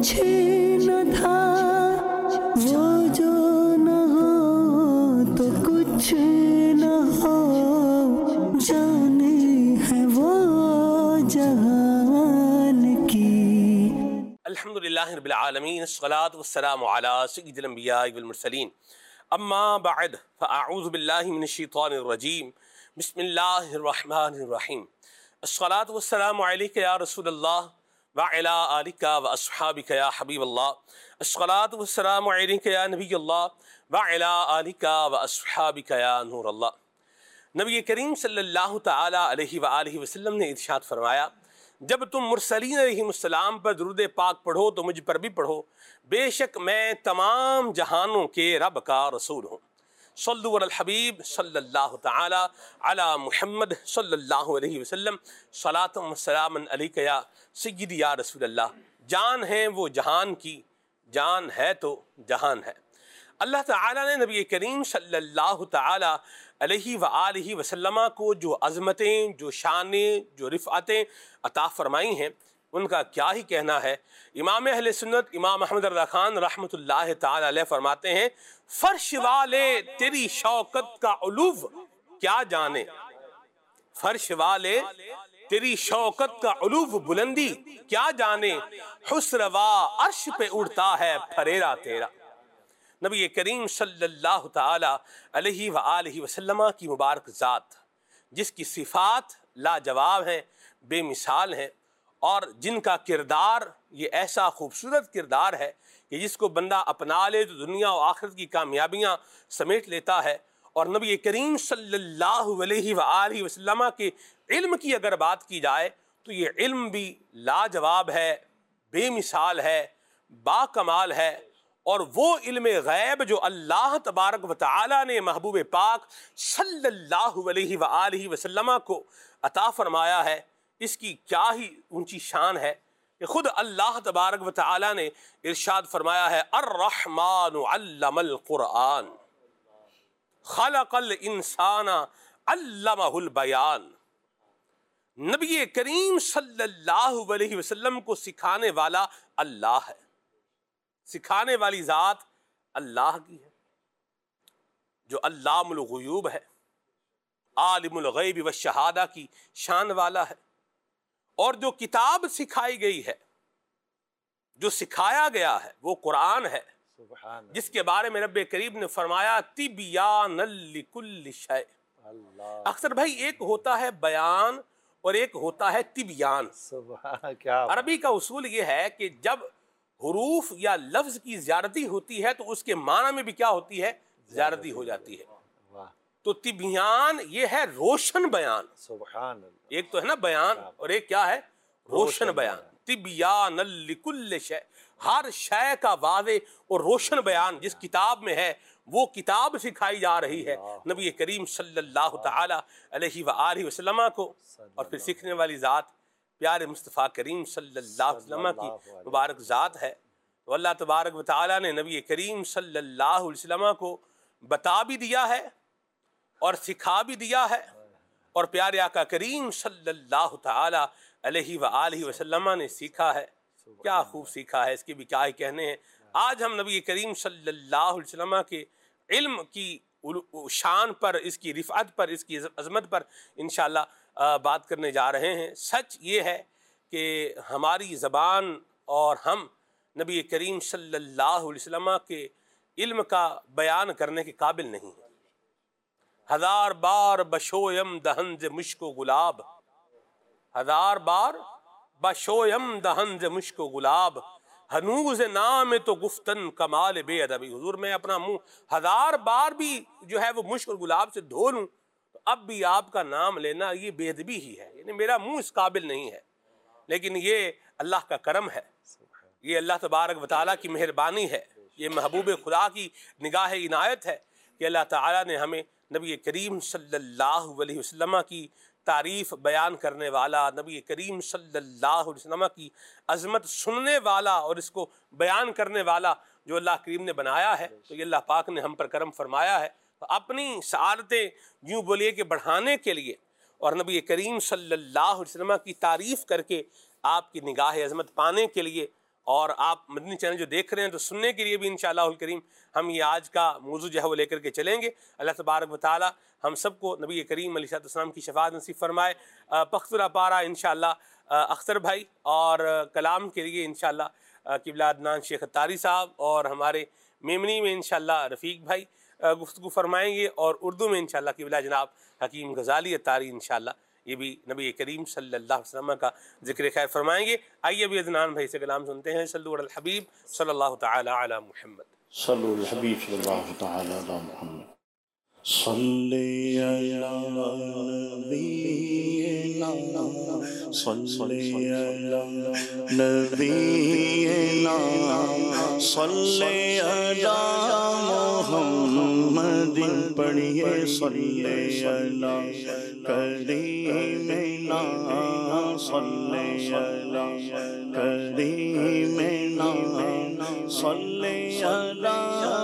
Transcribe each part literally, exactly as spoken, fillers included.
कुछ न था, वो जो न हो तो कुछ न हो, जाने है वो जहान की। अल्हम्दुलिल्लाहि रब्बिल आलमीन, अस्सलातु वस्सलामु अला सय्यिदिल अंबिया'i वल मुरसलीन, अम्मा बअद, फ़अऊज़ु बिल्लाहि मिनश शैतानिर रजीम, बिस्मिल्लाहिर रहमानिर रहीम। अस्सलातु वस्सलामु अलैका या रसूलल्लाह व अला आलिका व अस्हाबिका या हबीबल्लाह। अस्सलातु वस्सलामु अलैका या नबियल्लाह व अला आलिका व अस्हाबिका या नूरल्लाह। नबी करीम सल्लल्लाहु तआला अलैहि व आलिहि वसल्लम ने इरशाद फरमाया, जब तुम मुरसलीन अलैहिमुस्सलाम पर दुरूद पाक पढ़ो तो मुझ पर भी पढ़ो, बेशक मैं तमाम जहानों के रब का रसूल हूँ। सल्लु अलल हबीब सल्लल्लाहु तआला अला मुहम्मद सल्लल्लाहु अलैहि वसल्लम, सलातुम व सलामन अलैका या सय्यदी या रसूलल्लाह। जान है वो जहान की, जान है तो जहान है। अल्लाह ताला ने नबी करीम सल्लल्लाहु ताला अलैहि व आलिहि वसल्लम को जो अज़मतें, जो शानें, जो रिफ़अतें अता फ़रमाई हैं, उनका क्या ही कहना है। इमाम अहले सुन्नत इमाम अहमद रज़ा खान रहमतुल्लाहि ताला अलैह फरमाते हैं, फ़र्श वाले तेरी शौकत का उलूव क्या जाने, फर्श वाले तेरी शौकत का उलूव बुलंदी क्या जाने, हुस्न व अर्श पे उड़ता है फरेरा तेरा। नबी करीम सल्लल्लाहु ताला अलैहि व आलिहि वसल्लम की मुबारक ज़ात, जिसकी सिफ़ात लाजवाब हैं, बेमिसाल हैं, और जिनका किरदार ये ऐसा खूबसूरत किरदार है कि जिसको बंदा अपना ले तो दुनिया और आखिरत की कामयाबियाँ समेट लेता है। और नबी करीम सल्लल्लाहु अलैहि व आलिहि वसल्लम के इल्म की अगर बात की जाए तो ये इल्म भी लाजवाब है, बेमिसाल है, बाकमाल है। और वो इल्म गैब जो अल्लाह तबारक व तआला ने महबूब पाक सल्लल्लाहु अलैहि व आलिहि वसल्लम को अता फरमाया है, इसकी क्या ही ऊंची शान है कि खुद अल्लाह तबारक व तआला ने इरशाद फरमाया है, अर्रहमानु अल्लमल कुरआन खलक़ल इंसाना अल्लमहुल बयान। नबी करीम सल्लल्लाहु अलैहि वसल्लम को सिखाने वाला अल्लाह है, सिखाने वाली ज़ात अल्लाह की है, जो अल्लामुल गुयूब है, आलिमुल गैब व शहादा की शान वाला है। और जो किताब सिखाई गई है, जो सिखाया गया है, वो कुरान है, जिसके बारे में रब्बे करीम ने फरमाया, तिबियानल लिकुल्लि शै। अक्सर भाई एक होता है बयान और एक होता है तिबियान। क्या अरबी का उसूल ये है कि जब हुरूफ या लफ्ज की ज़्यादती होती है तो उसके माना में भी क्या होती है, ज़्यादती हो जाती है। तो तिबियान ये है रोशन बयान, एक तो है ना बयान और एक क्या है, रोशन बयान। तिबियान लिकुल्लि शै, हर शय का वाज़े और रोशन बयान जिस किताब में है वो किताब सिखाई जा रही है नबी करीम सल्लल्लाहु ताला अलैहि व आलिहि वसल्लम को। और फिर सीखने वाली ज़ात प्यारे मुस्तफ़ा करीम सल्लल्लाहु अलैहि वसल्लम की मुबारक ज़ात है। तो अल्लाह तबारक व तआला ने नबी करीम सल्लल्लाहु अलैहि वसल्लम को बता भी दिया है और सिखा भी दिया है, और प्यारे आका करीम सल्लल्लाहु ताला अलैहि व आलिहि वसल्लम ने सीखा है। क्या खूब सीखा है, इसके भी क्या ही कहने हैं। आज हम नबी करीम सल्लल्लाहु अलैहि वसल्लम के इल्म की शान पर, इसकी रिफ़अत पर, इसकी अज़मत पर इंशाअल्लाह बात करने जा रहे हैं। सच ये है कि हमारी ज़बान और हम नबी करीम सल्लल्लाहु अलैहि वसल्लम के इल्म का बयान करने के काबिल नहीं है। हजार बार बशोयम दहन ज मुश्को गुलाब, हजार बार बशोयम दहन ज मुश्को गुलाब, हनूज नाम तो गुफ्तन कमाल बेअदबी। हुजूर मैं अपना मुंह हजार बार भी जो है वो मुश्क और गुलाब से धो लूँ तो अब भी आपका नाम लेना ये बेअदबी ही है, यानी मेरा मुंह इस काबिल नहीं है। लेकिन ये अल्लाह का करम है, ये अल्लाह तबारक व तआला की मेहरबानी है, ये महबूब खुदा की निगाह इनायत है कि अल्लाह ताला ने हमें नबी करीम सल्लल्लाहु अलैहि वसल्लम की तारीफ़ बयान करने वाला, नबी करीम सल्लल्लाहु अलैहि वसल्लम की अज़मत सुनने वाला और इसको बयान करने वाला जो अल्लाह करीम ने बनाया है। तो ये अल्लाह पाक ने हम पर करम फरमाया है। तो अपनी सआदतें यूँ बोलिए कि बढ़ाने के लिए और नबी करीम सल्लल्लाहु अलैहि वसल्लम की तारीफ़ करके आपकी निगाह अज़मत पाने के लिए اور آپ مدنی چینل جو دیکھ رہے ہیں تو سننے کے لیے بھی انشاءاللہ الکریم ہم یہ آج کا موضوع جو ہے وہ لے کر کے چلیں گے. اللہ تبارک و تعالی ہم سب کو نبی کریم علیہ السلام کی شفاعت نصیب فرمائے. پختورہ پارہ انشاءاللہ اختر بھائی اور کلام کے لیے انشاءاللہ قبلہ عدنان شیخ اتاری صاحب اور ہمارے میمنی میں انشاءاللہ رفیق بھائی گفتگو فرمائیں گے، اور اردو میں انشاءاللہ قبلہ جناب حکیم غزالی اتاری انشاءاللہ یہ بھی نبی کریم صلی اللہ علیہ وسلم کا ذکر خیر فرمائیں گے. آئیے ابھی عدنان بھائی سے کلام سنتے ہیں. صلو علی الحبیب صلی اللہ تعالی علی محمد. صلو علی الحبیب صلی اللہ تعالی علی محمد. صلی علی نبینا صلی علی نبینا صلی علی محمد. پڑھیے صلی علی کریمنا صلی علی کریمنا صلی علی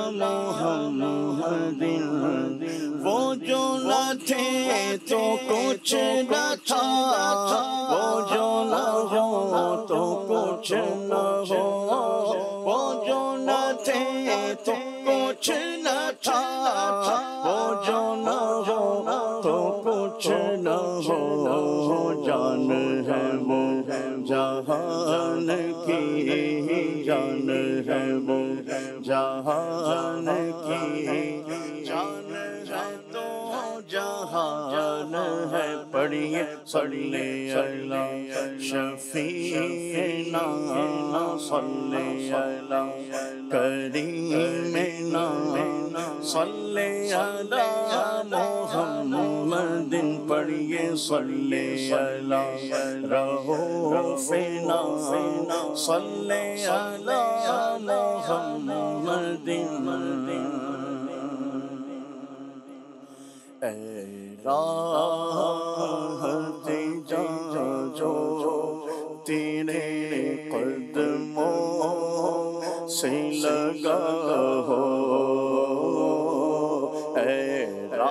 محمد. وہ جو نہ تھے تو کچھ نہ تھا، وہ جو نہ ہو تو کچھ نہ ہو، وہ جو نہ تھے تو کچھ نہ تھا، وہ جو نہ ہو تو کچھ نہ ہو. جان ہے وہ جہان کی، جان ہے وہ جہان کی، جان ہے تو جہان ہے. پڑھیے صلی علی شفیعنا صلی علی کریمنا صلی علی محمد. پڑھیے صلی علی رؤوفنا صلی علی محمد. اے راحت جاں جو تیرے قدموں سے لگا ہو، اے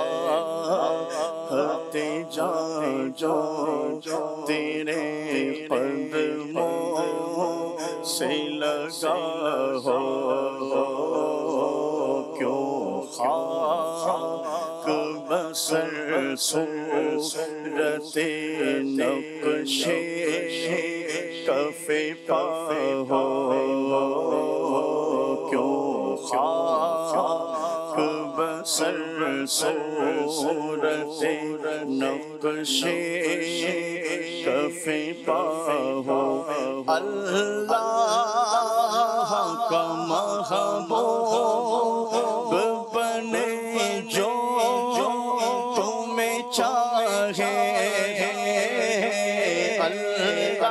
راحت جاں جو تیرے قدموں سے لگا ہو. کیوں خاک بسر صورت نقش کف پا ہو، کیوں خاک بسر صورت نقش کف پا ہو. اللہ کا محبوب بنے جو تمہیں چاہے، اللہ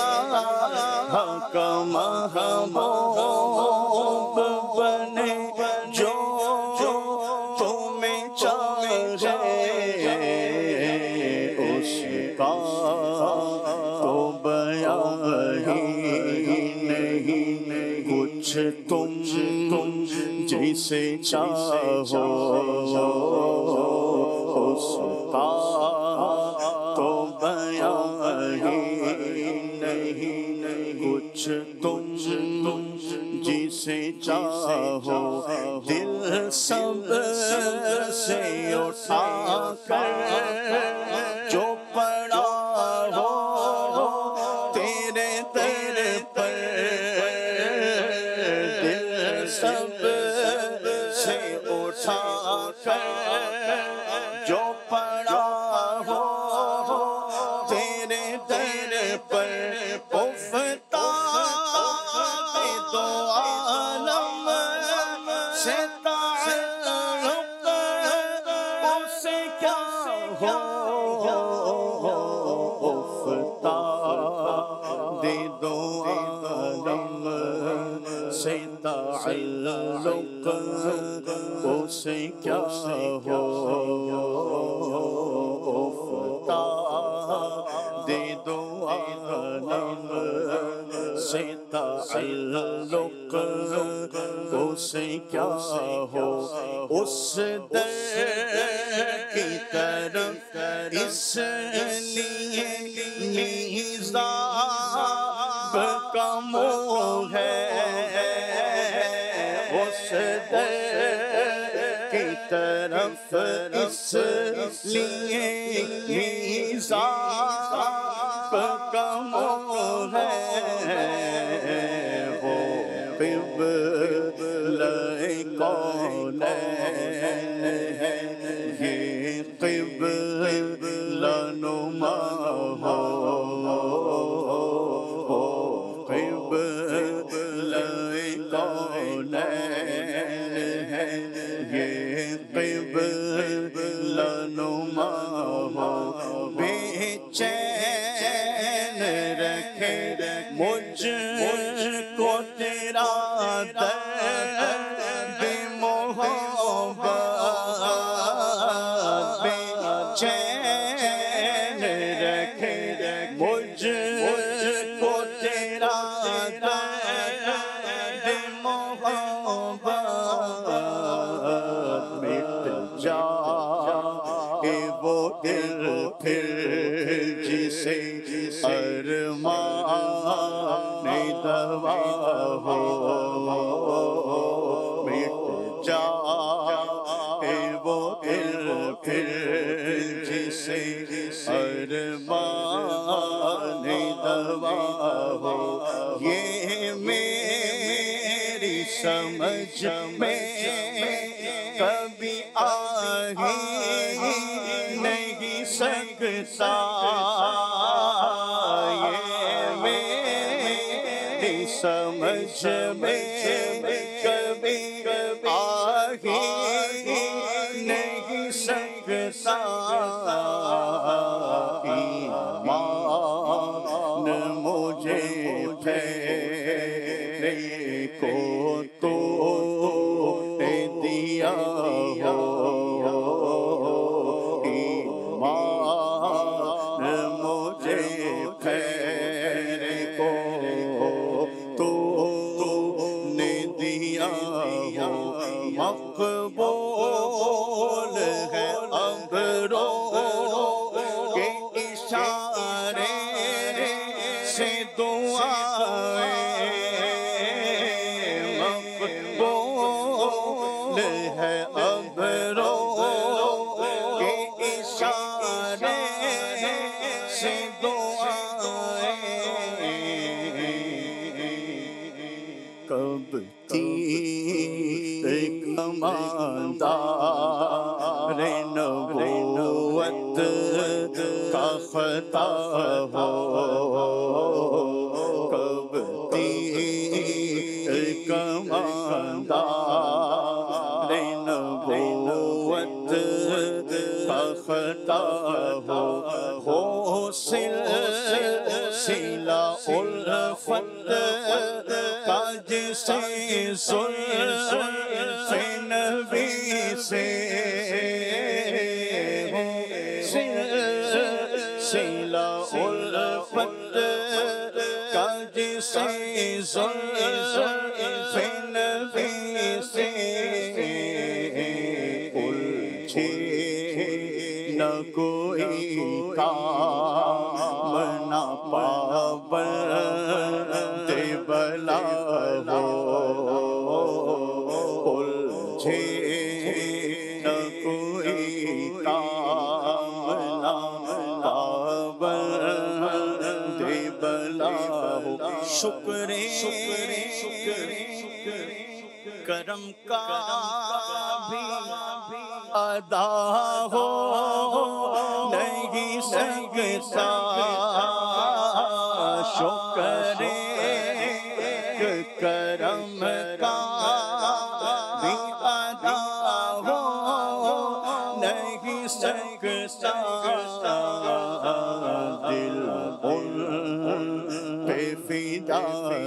کا محبوب بنے جو تمہیں چاہے. اس کا تو بیان ہی نہیں کچھ تم جیسے چاہو، اس کا تو بیان ہی نہیں کچھ تم جیسے چاہو. دل سب سے اٹھا کر جو پڑا ہو تیرے در پر، دل سب سے اٹھا کر جو پڑا ہو تیرے در پر، افتاد دو عالم سے تعلق اس سے کیا ہو. افتاد دو عالم سے تعلق اس سے کیا ہو. افتاد دو عالم سے تعلق اس سے کیا ہو. اس در کی طرف اس لیے میزان کا منہ ہے اس در کی طرف اس لیے میزاب کا منہ ہے وہ قبلہ کونین ہے یہ قبلہ نما ہو قبلہ کونین ہے یہ قبلہ نما ہو بے چین رکھے مجھ کو تیرا درد محبت بے چین رکھے مجھ کو تیرا درد محبت مٹ جائے وہ دل پھر جسے ارمان دوا ہو مٹ جائے وہ دل پھر جسے ارمان دوا ہو یہ میری سمجھ میں کبھی آ ہی نہیں سکتا یہ میری سمجھ میں کبھی آ ہی نہیں سکتا ایمان مجھے پھیرے کو تو نے دیا ہو ایمان مجھے پھیرے کو تو نے دیا ہو مقبول ہے ابروں کے اشارے سے دعائیں مقبول ہے ابروں کے اشارے سے دعائیں کب تیر کماندار نبوت کا خطا ہو کب تیر کماندار نبوت کا خطا ہو ہو سلسلہ الفت کا جسے زلف نبی سے ہو سلسلہ الفت کا جسے زلف نبی سے الجھے نہ کوئی کام نہ پابند بلا ہو الجھے نہ کوئی کام نہ پابند بلا ہو شکر کرم کا بھی ادا ہو نہیں سکتا شکر کرم کا بھی ادا ہو نہیں سکتا دل ان پہ فدا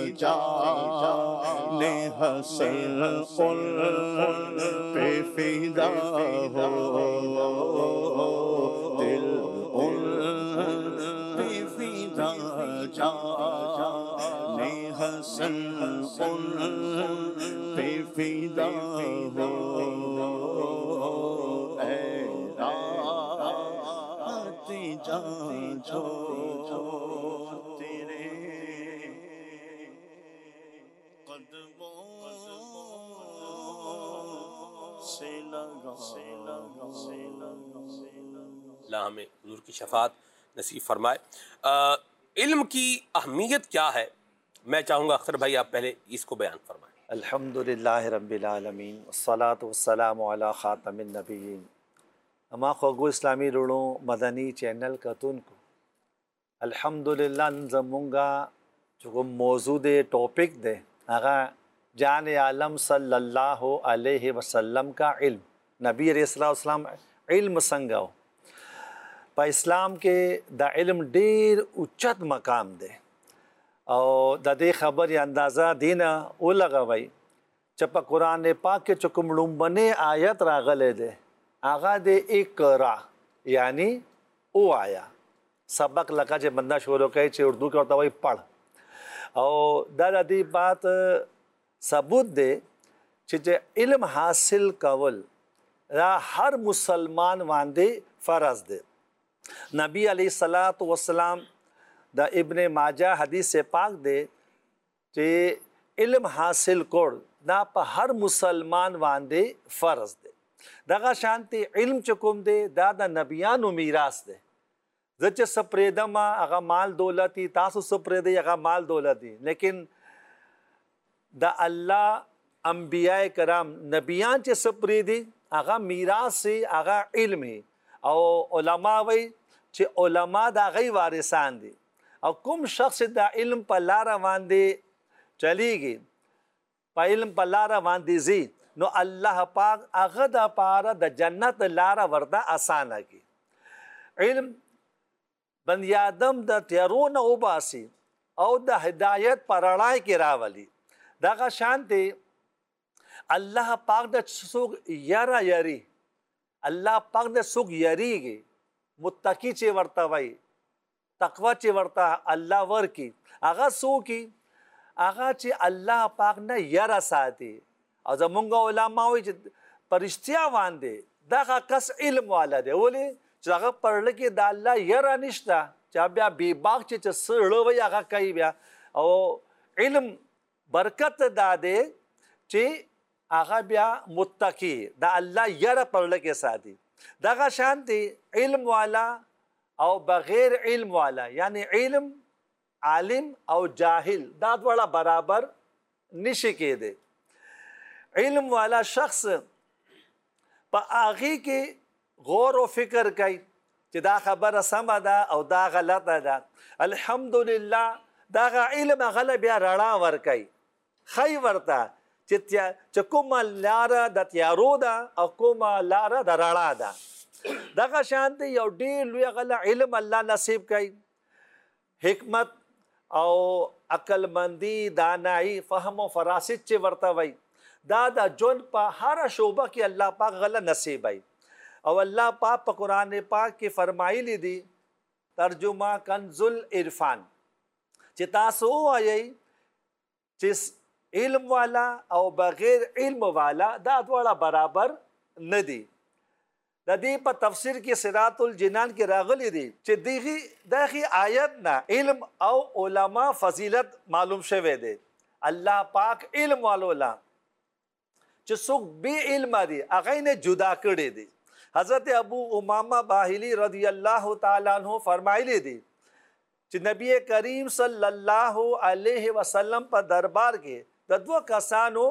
جانے حسن ان پہ فدا ہو دل ان پہ فدا جانے حسن ان پہ فدا ہو اے رات جان چھو تیرے अल्लाह हमें हुजूर की शफात नसीब फरमाए। अ, इल्म की अहमियत क्या है, मैं चाहूँगा अख्तर भाई आप पहले इसको बयान फरमाएं। अल्हम्दुलिल्लाहि रब्बिल आलमीन वस्सलातु वस्सलामु अला खातमिन नबिय्यीन। अमा ख़ोगो इस्लामी रुड़ो मदनी चैनल कतुन को अल्हम्दुलिल्लाह जमुंगा जो मौजूद टॉपिक दे आगा जान आलम सल्लल्लाहु अलैहि वसल्लम का इल्म नबी अलैहिस्सलाम इल्म संगो पर इस्लाम के द इल्म ढेर उच्चत मकाम दे और ददे खबर या अंदाज़ा दीना वो लगा भाई चपा कुरान पाक के चुकुमड़ुम बने आयत रागले दे आगा दे एक रा यानी वो आया सबक लगा जे बंदा शोर कहे चे उर्दू के होता वही पढ़ और दादा दी बात सबूत दे चे इल्म हासिल कवल रा हर मुसलमान वांदे फ़र्ज दे। नबी अलैहिस्सलातु वस्सलाम द इब्ने माजा हदीस से पाक दे चे इल्म हासिल कोड ना पर हर मुसलमान वांदे फ़र्ज दे दगा शांति इल्म चुकुम दे दादा नबियान मीरास दे जच सप्रेदमा अगा माल दौलती तासु सप्रेदे अगा माल दौलती लेकिन द अल्लाह अंबियाए कराम नबियान चे सप्रेदी अगा मीरास से अगा इल्म ही और उलमा वही चे उलमा दा गई वारिसान दी और कुम शख्स दा इल्म पल्लारा वांदे चलीगी पा इल्म पल्लारा वांदी जी नो अल्लाह पाक अगदा पारा द जन्नत लारा वर्दा आसाना की इल्म बंदी आदम द त्यारो न उबासी और द हिदायत परड़ाई के रावली दागा शांति अल्लाह पाक द सुख यारा यारी अल्लाह पाक द सुख यारी गे मुत्तकी चे वर्ता भाई तकवा चे वर्ता अल्लाह वर की आगा सो की आगा चे अल्लाह पाक न यारा साथी और जमुंगा उलामा हुई परिश्तिया वांदे दागा कस इल्म वाला दे बोले चागा पढ़ के दाल्ला यारा निश्ता चाब्या बेबाक चे चसड़ो वही आगा कई ब्या और इल्म बरकत दादे चे आगा ब्या मुत्तकी दा अल्लाह यारा पढ़ के साथी दागा शांति इल्म वाला और बगैर इल्म वाला यानी इल्म आलिम और जाहिल दाद वाला बराबर निशिके दे इल्म वाला शख्स पर आगे के गौर व फिक्र कई दा खबर समदा और दा गलत दा अल्हम्दुलिल्लाह दागा इल्म गलब या रड़ा वर कई खई वरता चित्या चकुमा लारा द त्यारो दा और कुमा लारा द रड़ा दा दागा शांति और डी लुया गला इल्म अल्लाह नसीब कई हिकमत और अक्लमंदी दानाई फहम व फरासित चे वर्ता वही दादा जोन पा हर शोबा की अल्लाह पाक गला नसीब आई और अल्लाह पाक पा कुरान पाक की फरमाई ली दी तर्जुमा कंजुल इरफान चितासो आई जिस इल्म वाला और बगैर इल्म वाला दाद वाला बराबर नदी ददी पर तफसीर की सिरातुल जिनान की रागली दी चिदीगी दाखी आयत ना इल्म और उलमा फजीलत मालूम शवे दे अल्लाह पाक इल्म वालोला सुख बे इल्म दी अगई ने जुदा करे दी हजरत अबू उमामा बाहिली रदी अल्लाह ताला अन्हु फरमाइले दी कि नबी करीम सल्लल्लाहु अलैहि वसल्लम पर दरबार के ददवा कसानो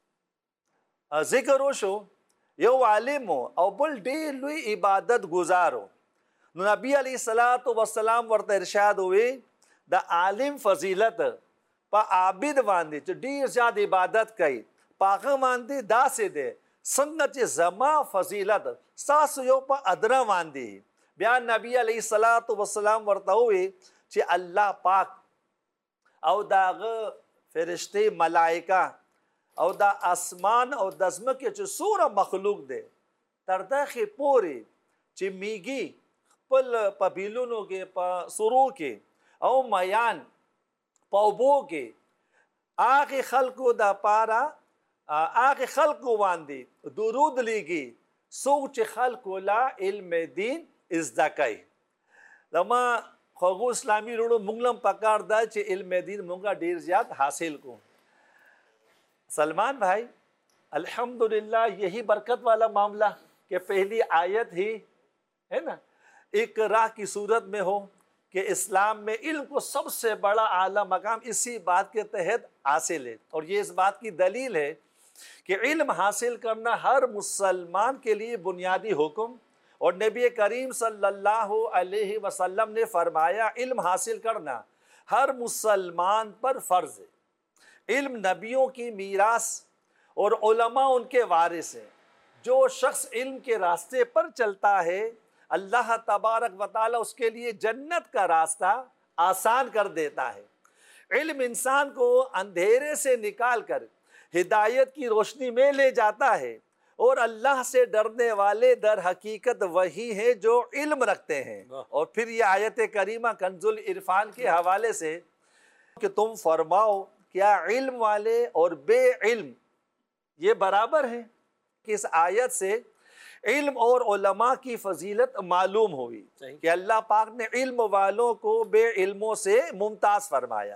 जिक्र शो यो आलिम हो और बुल डेर लुई इबादत गुजारो नबी अलैहिस्सलातु वस्सलाम वर्त इरशाद हुए द आलिम फजीलत पा आबिद वांदे जो डेर ज्यादा इबादत कई पाका वांदे दा से दे संगत जमा फजीलत सास यो पा अदरा वांदी बयान नबी अलैहिस्सलातु वस्सलाम वर्ता हुए चे अल्लाह पाक और दाग फरिश्ते मलाइका और दा आसमान और दज़म के जो सूरा मखलूक दे तरदा के पोरे चे मीगी पल पबीलुनो के पा सुरो के और मयान पौबो के आगे खल्को दा पारा आगे खल्को वांदी दुरूद लीगी सोच खल्को ला इल्म दीन इज़्दाकाई लमा खगो इस्लामी रोडो मुंगलम पकार दा चे इल्म दीन मुंगा डेर ज्यादा हासिल को सलमान भाई الحمدللہ یہی برکت والا معاملہ کہ پہلی آیت ہی ہے نا اقرا کی صورت میں ہو کہ اسلام میں علم کو سب سے بڑا اعلیٰ مقام اسی بات کے تحت حاصل ہے، اور یہ اس بات کی دلیل ہے کہ علم حاصل کرنا ہر مسلمان کے لیے بنیادی حکم، اور نبی کریم صلی اللہ علیہ وسلم نے فرمایا علم حاصل کرنا ہر مسلمان پر فرض ہے۔ علم نبیوں کی میراث اور علماء ان کے وارث ہیں۔ جو شخص علم کے راستے پر چلتا ہے اللہ تبارک و تعالیٰ اس کے لیے جنت کا راستہ آسان کر دیتا ہے۔ علم انسان کو اندھیرے سے نکال کر ہدایت کی روشنی میں لے جاتا ہے، اور اللہ سے ڈرنے والے در حقیقت وہی ہیں جو علم رکھتے ہیں۔ اور پھر یہ آیت کریمہ کنز العرفان کے حوالے سے کہ تم فرماؤ کیا علم والے اور بے علم یہ برابر ہیں، کہ اس آیت سے علم اور علماء کی فضیلت معلوم ہوئی کہ اللہ پاک نے علم والوں کو بے علموں سے ممتاز فرمایا۔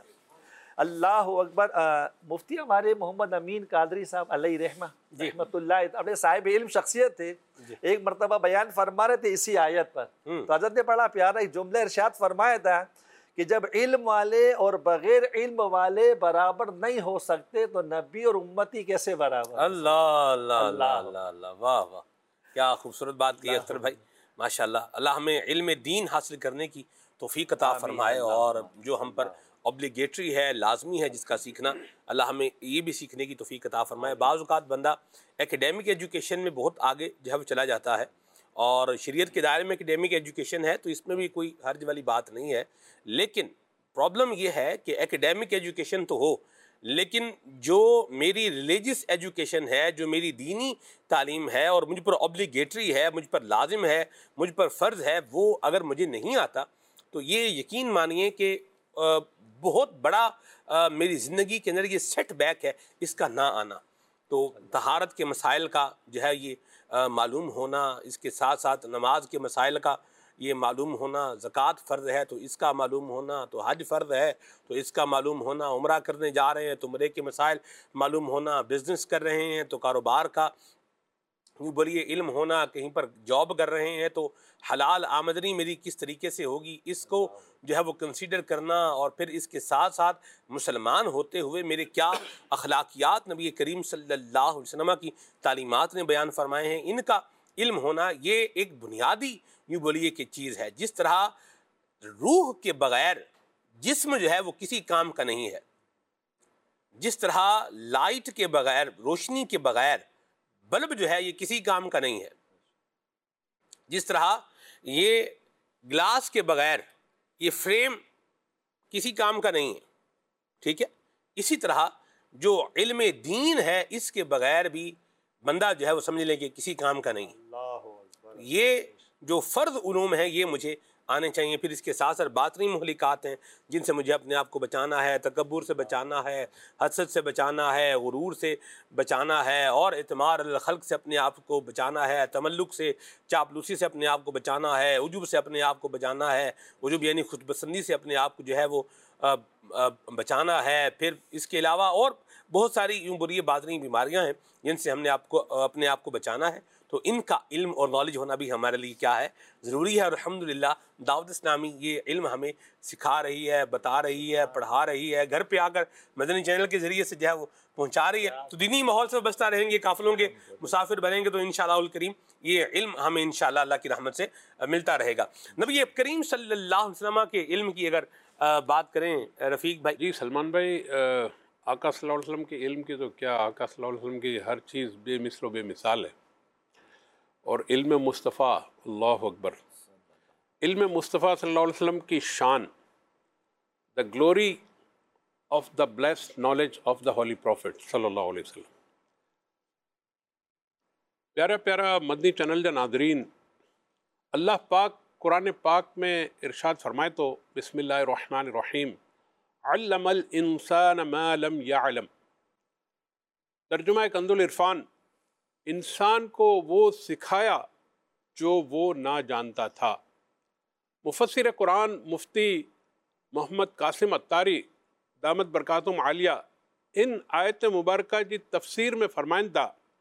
اللہ اکبر۔ مفتی ہمارے محمد امین قادری صاحب علیہ رحمہ رحمۃ اللہ اپنے صاحب علم شخصیت تھے، ایک مرتبہ بیان فرما رہے تھے اسی آیت پر، تو حضرت نے بڑا پیارا ایک جملہ ارشاد فرمایا تھا کہ جب علم والے اور بغیر علم والے برابر نہیں ہو سکتے تو نبی اور امتی کیسے برابر؟ اللہ اللہ اللہ اللہ اللہ، واہ واہ، کیا خوبصورت بات کی اختر بھائی، ماشاءاللہ۔ اللہ ہمیں علم دین حاصل کرنے کی توفیق عطا فرمائے، اور جو ہم پر اوبلیگیٹری ہے، لازمی ہے جس کا سیکھنا، اللہ ہمیں یہ بھی سیکھنے کی توفیق عطا فرمائے۔ بعض اوقات بندہ ایکیڈیمک ایجوکیشن میں بہت آگے جو ہے وہ چلا جاتا ہے، اور شریعت کے دائرے میں ایکیڈیمک ایجوکیشن ہے تو اس میں بھی کوئی حرج والی بات نہیں ہے، لیکن پرابلم یہ ہے کہ ایکیڈیمک ایجوکیشن تو ہو، لیکن جو میری ریلیجس ایجوکیشن ہے، جو میری دینی تعلیم ہے اور مجھ پر اوبلیگیٹری ہے، مجھ پر لازم ہے، مجھ پر فرض ہے، وہ اگر مجھے نہیں آتا تو یہ یقین مانیے کہ بہت بڑا میری زندگی کے اندر یہ سیٹ بیک ہے اس کا نہ آنا۔ تو طہارت کے مسائل کا جو ہے یہ معلوم ہونا، اس کے ساتھ ساتھ نماز کے مسائل کا یہ معلوم ہونا، زکوٰۃ فرض ہے تو اس کا معلوم ہونا، تو حج فرض ہے تو اس کا معلوم ہونا، عمرہ کرنے جا رہے ہیں تو عمرے کے مسائل معلوم ہونا، بزنس کر رہے ہیں تو کاروبار کا بڑی علم ہونا، کہیں پر جاب کر رہے ہیں تو حلال آمدنی میری کس طریقے سے ہوگی، اس کو جو ہے وہ کنسیڈر کرنا، اور پھر اس کے ساتھ ساتھ مسلمان ہوتے ہوئے میرے کیا اخلاقیات نبی کریم صلی اللہ علیہ وسلم کی تعلیمات نے بیان فرمائے ہیں، ان کا علم ہونا یہ ایک بنیادی یوں بولیے کہ چیز ہے۔ جس طرح روح کے بغیر جسم جو ہے وہ کسی کام کا نہیں ہے، جس طرح لائٹ کے بغیر، روشنی کے بغیر بلب جو ہے یہ کسی کام کا نہیں ہے، جس طرح یہ گلاس کے بغیر یہ فریم کسی کام کا نہیں ہے، ٹھیک ہے، اسی طرح جو علم دین ہے اس کے بغیر بھی بندہ جو ہے وہ سمجھ لیں کہ کسی کام کا نہیں ہے۔ یہ جو فرض علوم ہیں یہ مجھے آنے چاہیے، پھر اس کے ساتھ ساتھ باطنی مہلکات ہیں جن سے مجھے اپنے آپ کو بچانا ہے، تکبر سے بچانا ہے، حسد سے بچانا ہے، غرور سے بچانا ہے، اور اعتماد الخلق سے اپنے آپ کو بچانا ہے، تملق سے، چاپلوسی سے اپنے آپ کو بچانا ہے، عجب سے اپنے آپ کو بچانا ہے، عجب یعنی خود پسندی سے اپنے آپ کو جو ہے وہ بچانا ہے، پھر اس کے علاوہ اور بہت ساری یوں بری باطنی بیماریاں ہیں جن سے ہم نے آپ کو اپنے آپ کو بچانا ہے۔ تو ان کا علم اور نالج ہونا بھی ہمارے لیے کیا ہے، ضروری ہے، اور الحمدللہ دعوت اسلامی یہ علم ہمیں سکھا رہی ہے، بتا رہی ہے، پڑھا رہی ہے، گھر پہ آ کر مدنی چینل کے ذریعے سے جو ہے وہ پہنچا رہی ہے۔ تو دینی ماحول سے بچتا رہیں گے، قافلوں کے مسافر بنیں گے تو انشاءاللہ الکریم یہ علم ہمیں انشاءاللہ اللہ کی رحمت سے ملتا رہے گا۔ نبی کریم صلی اللہ علیہ وسلم کے علم کی اگر بات کریں رفیق بھائی۔ جی سلمان بھائی، آقا صلی اللہ علیہ وسلم کے علم کی تو کیا، آقا صلی اللہ علیہ وسلم کی ہر چیز بے مثل و بے مثال ہے، اور علم مصطفیٰ، اللہ اکبر، علم مصطفیٰ صلی اللہ علیہ وسلم کی شان، the glory of the blessed knowledge of the holy prophet صلی اللہ علیہ وسلم۔ پیارا پیارا مدنی چینل کے ناظرین، اللہ پاک قرآن پاک میں ارشاد فرمائے تو بسم اللہ الرحمن الرحیم، علم الانسان ما لم یعلم، ترجمہ کنز العرفان، انسان کو وہ سکھایا جو وہ نہ جانتا تھا۔ مفسر قرآن مفتی محمد قاسم اتاری دامت برکاتہم عالیہ ان آیت مبارکہ کی تفسیر میں فرمائندہ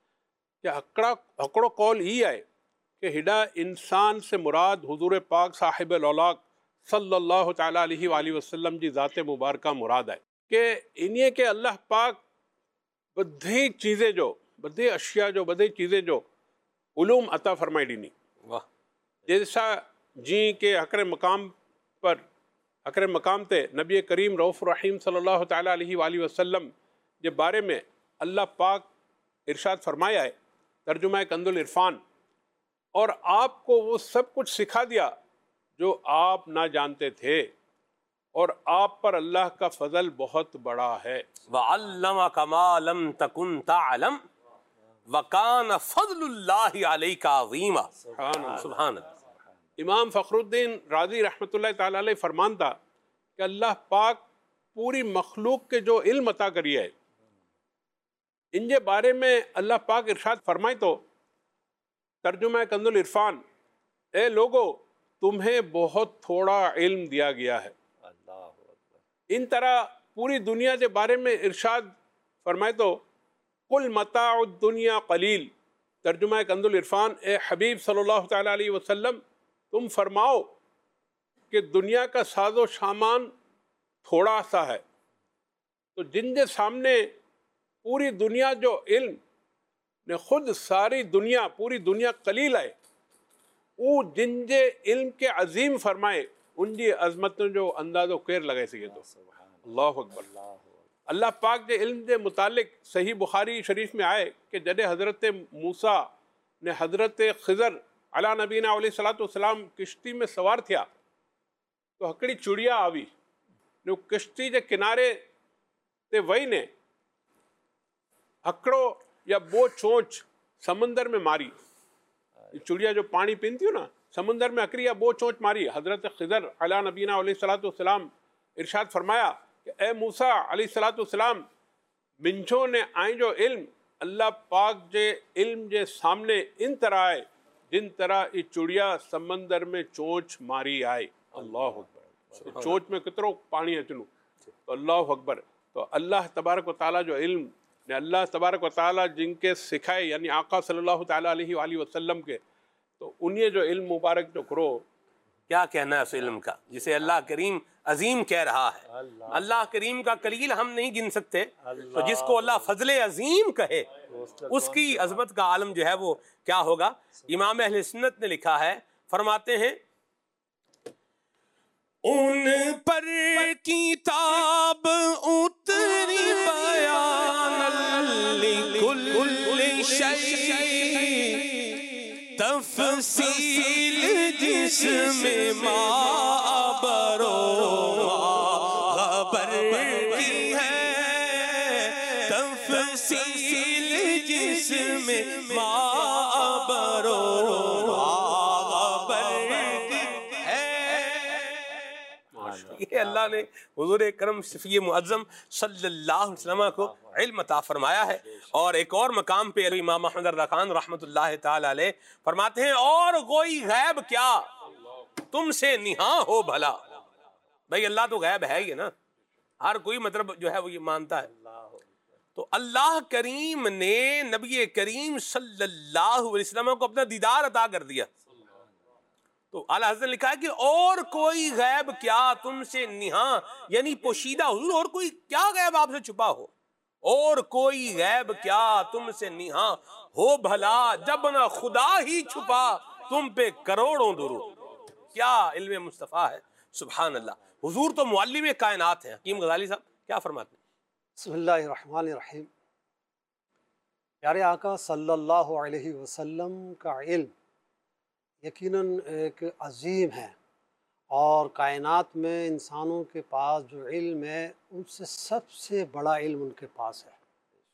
کہ ہکڑا ہکڑو قول ہی ہے کہ ہڈا انسان سے مراد حضور پاک صاحب الاولاق صلی اللہ تعالیٰ علیہ وآلہ وسلم جی ذات مبارکہ مراد ہے کہ انہیں کہ اللہ پاک بدھی چیزیں جو بدھی اشیاء جو بدھی چیزیں جو علوم عطا فرمائی ڈینی واہ جیسا جی کہ حقر مقام پر حقر مقام تے نبی کریم رؤوف الرحیم صلی اللہ تعالیٰ علیہ وآلہ وسلم کے بارے میں اللہ پاک ارشاد فرمایا ہے ترجمہ کنز العرفان، اور آپ کو وہ سب کچھ سکھا دیا جو آپ نہ جانتے تھے، اور آپ پر اللہ کا فضل بہت بڑا ہے۔ وَعَلَّمَكَ مَا لَمْ تَكُنْ تَعْلَمْ وَكَانَ فَضْلُ اللَّهِ عَلَيْكَ عَظِيمًا۔ سبحان اللہ۔ سبحان اللہ۔ امام فخر الدین رازی رحمۃ اللہ تعالیٰ علیہ فرمان تھا کہ اللہ پاک پوری مخلوق کے جو علم عطا کری ہے ان کے بارے میں اللہ پاک ارشاد فرمائے تو ترجمہ کنز العرفان، اے لوگو تمہیں بہت تھوڑا علم دیا گیا ہے۔ ان طرح پوری دنیا کے بارے میں ارشاد فرمائے تو قل متاع الدنیا قلیل، ترجمہ کنز العرفان، اے حبیب صلی اللہ تعالیٰ علیہ وسلم تم فرماؤ کہ دنیا کا ساز و سامان تھوڑا سا ہے۔ تو جن کے سامنے پوری دنیا جو علم نے خود ساری دنیا پوری دنیا قلیل ہے، وہ جن کے علم کے عظیم فرمائے ان کی عظمت جو اندازو کیر لگے سکے تو اللہ اکبر۔ اللہ پاک کے علم کے متعلق صحیح بخاری شریف میں آئے کہ جدے حضرت موسیٰ نے حضرت خضر علیٰ نبینا علیہ الصلوۃ والسلام کشتی میں سوار تھیا تو ہکڑی چڑیا آوی جو کشتی کے کنارے تے وہی نے ہکڑو یا بو چونچ سمندر میں ماری، چڑیا جو پانی پینتی ہو نا سمندر میں ہکڑی یا بو چونچ ماری۔ حضرت خضر علیٰ نبینا علیہ الصلوۃ والسلام ارشاد فرمایا کہ اے موسیٰ علیہ الصلوۃ والسلام منجھو نے آئیں جو علم اللہ پاک جے علم جے سامنے ان طرح آئے جن طرح یہ چڑیا سمندر میں چونچ ماری آئے۔ اللہ اکبر۔ چونچ میں کترو پانی اچنو تو اللہ اکبر۔ تو اللہ تبارک و تعالیٰ جو علم نے اللہ تبارک و تعالیٰ جن کے سکھائے یعنی آقا صلی اللہ تعالیٰ علیہ وآلہ وسلم کے، تو انہیں جو علم مبارک جو کرو کیا کہنا ہے اس علم کا جسے اللہ کریم عظیم کہہ رہا ہے۔ اللہ کریم کا قلیل ہم نہیں گن سکتے، تو جس کو اللہ فضل عظیم کہے اس کی عظمت کا عالم جو ہے وہ کیا ہوگا۔ امام اہل سنت نے لکھا ہے، فرماتے ہیں ان پر کتاب اتری بیان لکل شیء تفصیل جس میں ما برو خبر کی ہے، تفصیل جس میں ما برو یہ اللہ نے حضور کرم شفیع معظم صلی اللہ علیہ وسلم کو علم عطا فرمایا ہے۔ اور ایک اور مقام پہ امام احمد رضا خان رحمۃ اللہ تعالی علیہ فرماتے ہیں اور کوئی غیب کیا تم سے نہاں ہو بھلا۔ بھائی اللہ تو غیب ہے ہی نا، ہر کوئی مطلب جو ہے وہ یہ مانتا ہے۔ تو اللہ کریم نے نبی کریم صلی اللہ علیہ وسلم کو اپنا دیدار عطا کر دیا۔ تو اعلیٰ حضرت نے لکھا ہے کہ اور کوئی غیب کیا تم سے نہاں یعنی پوشیدہ، حضور اور کوئی کیا غیب آپ سے چھپا ہو، اور کوئی غیب کیا تم سے نہاں ہو بھلا، جب نہ خدا ہی چھپا تم پہ کروڑوں درود۔ کیا علم مصطفیٰ ہے، سبحان اللہ۔ حضور تو معلم کائنات ہیں۔ حکیم غزالی صاحب کیا فرماتے ہیں؟ بسم اللہ الرحمن الرحیم۔ پیارے آقا صلی اللہ علیہ وسلم کا علم یقیناً ایک عظیم ہے، اور کائنات میں انسانوں کے پاس جو علم ہے ان سے سب سے بڑا علم ان کے پاس ہے۔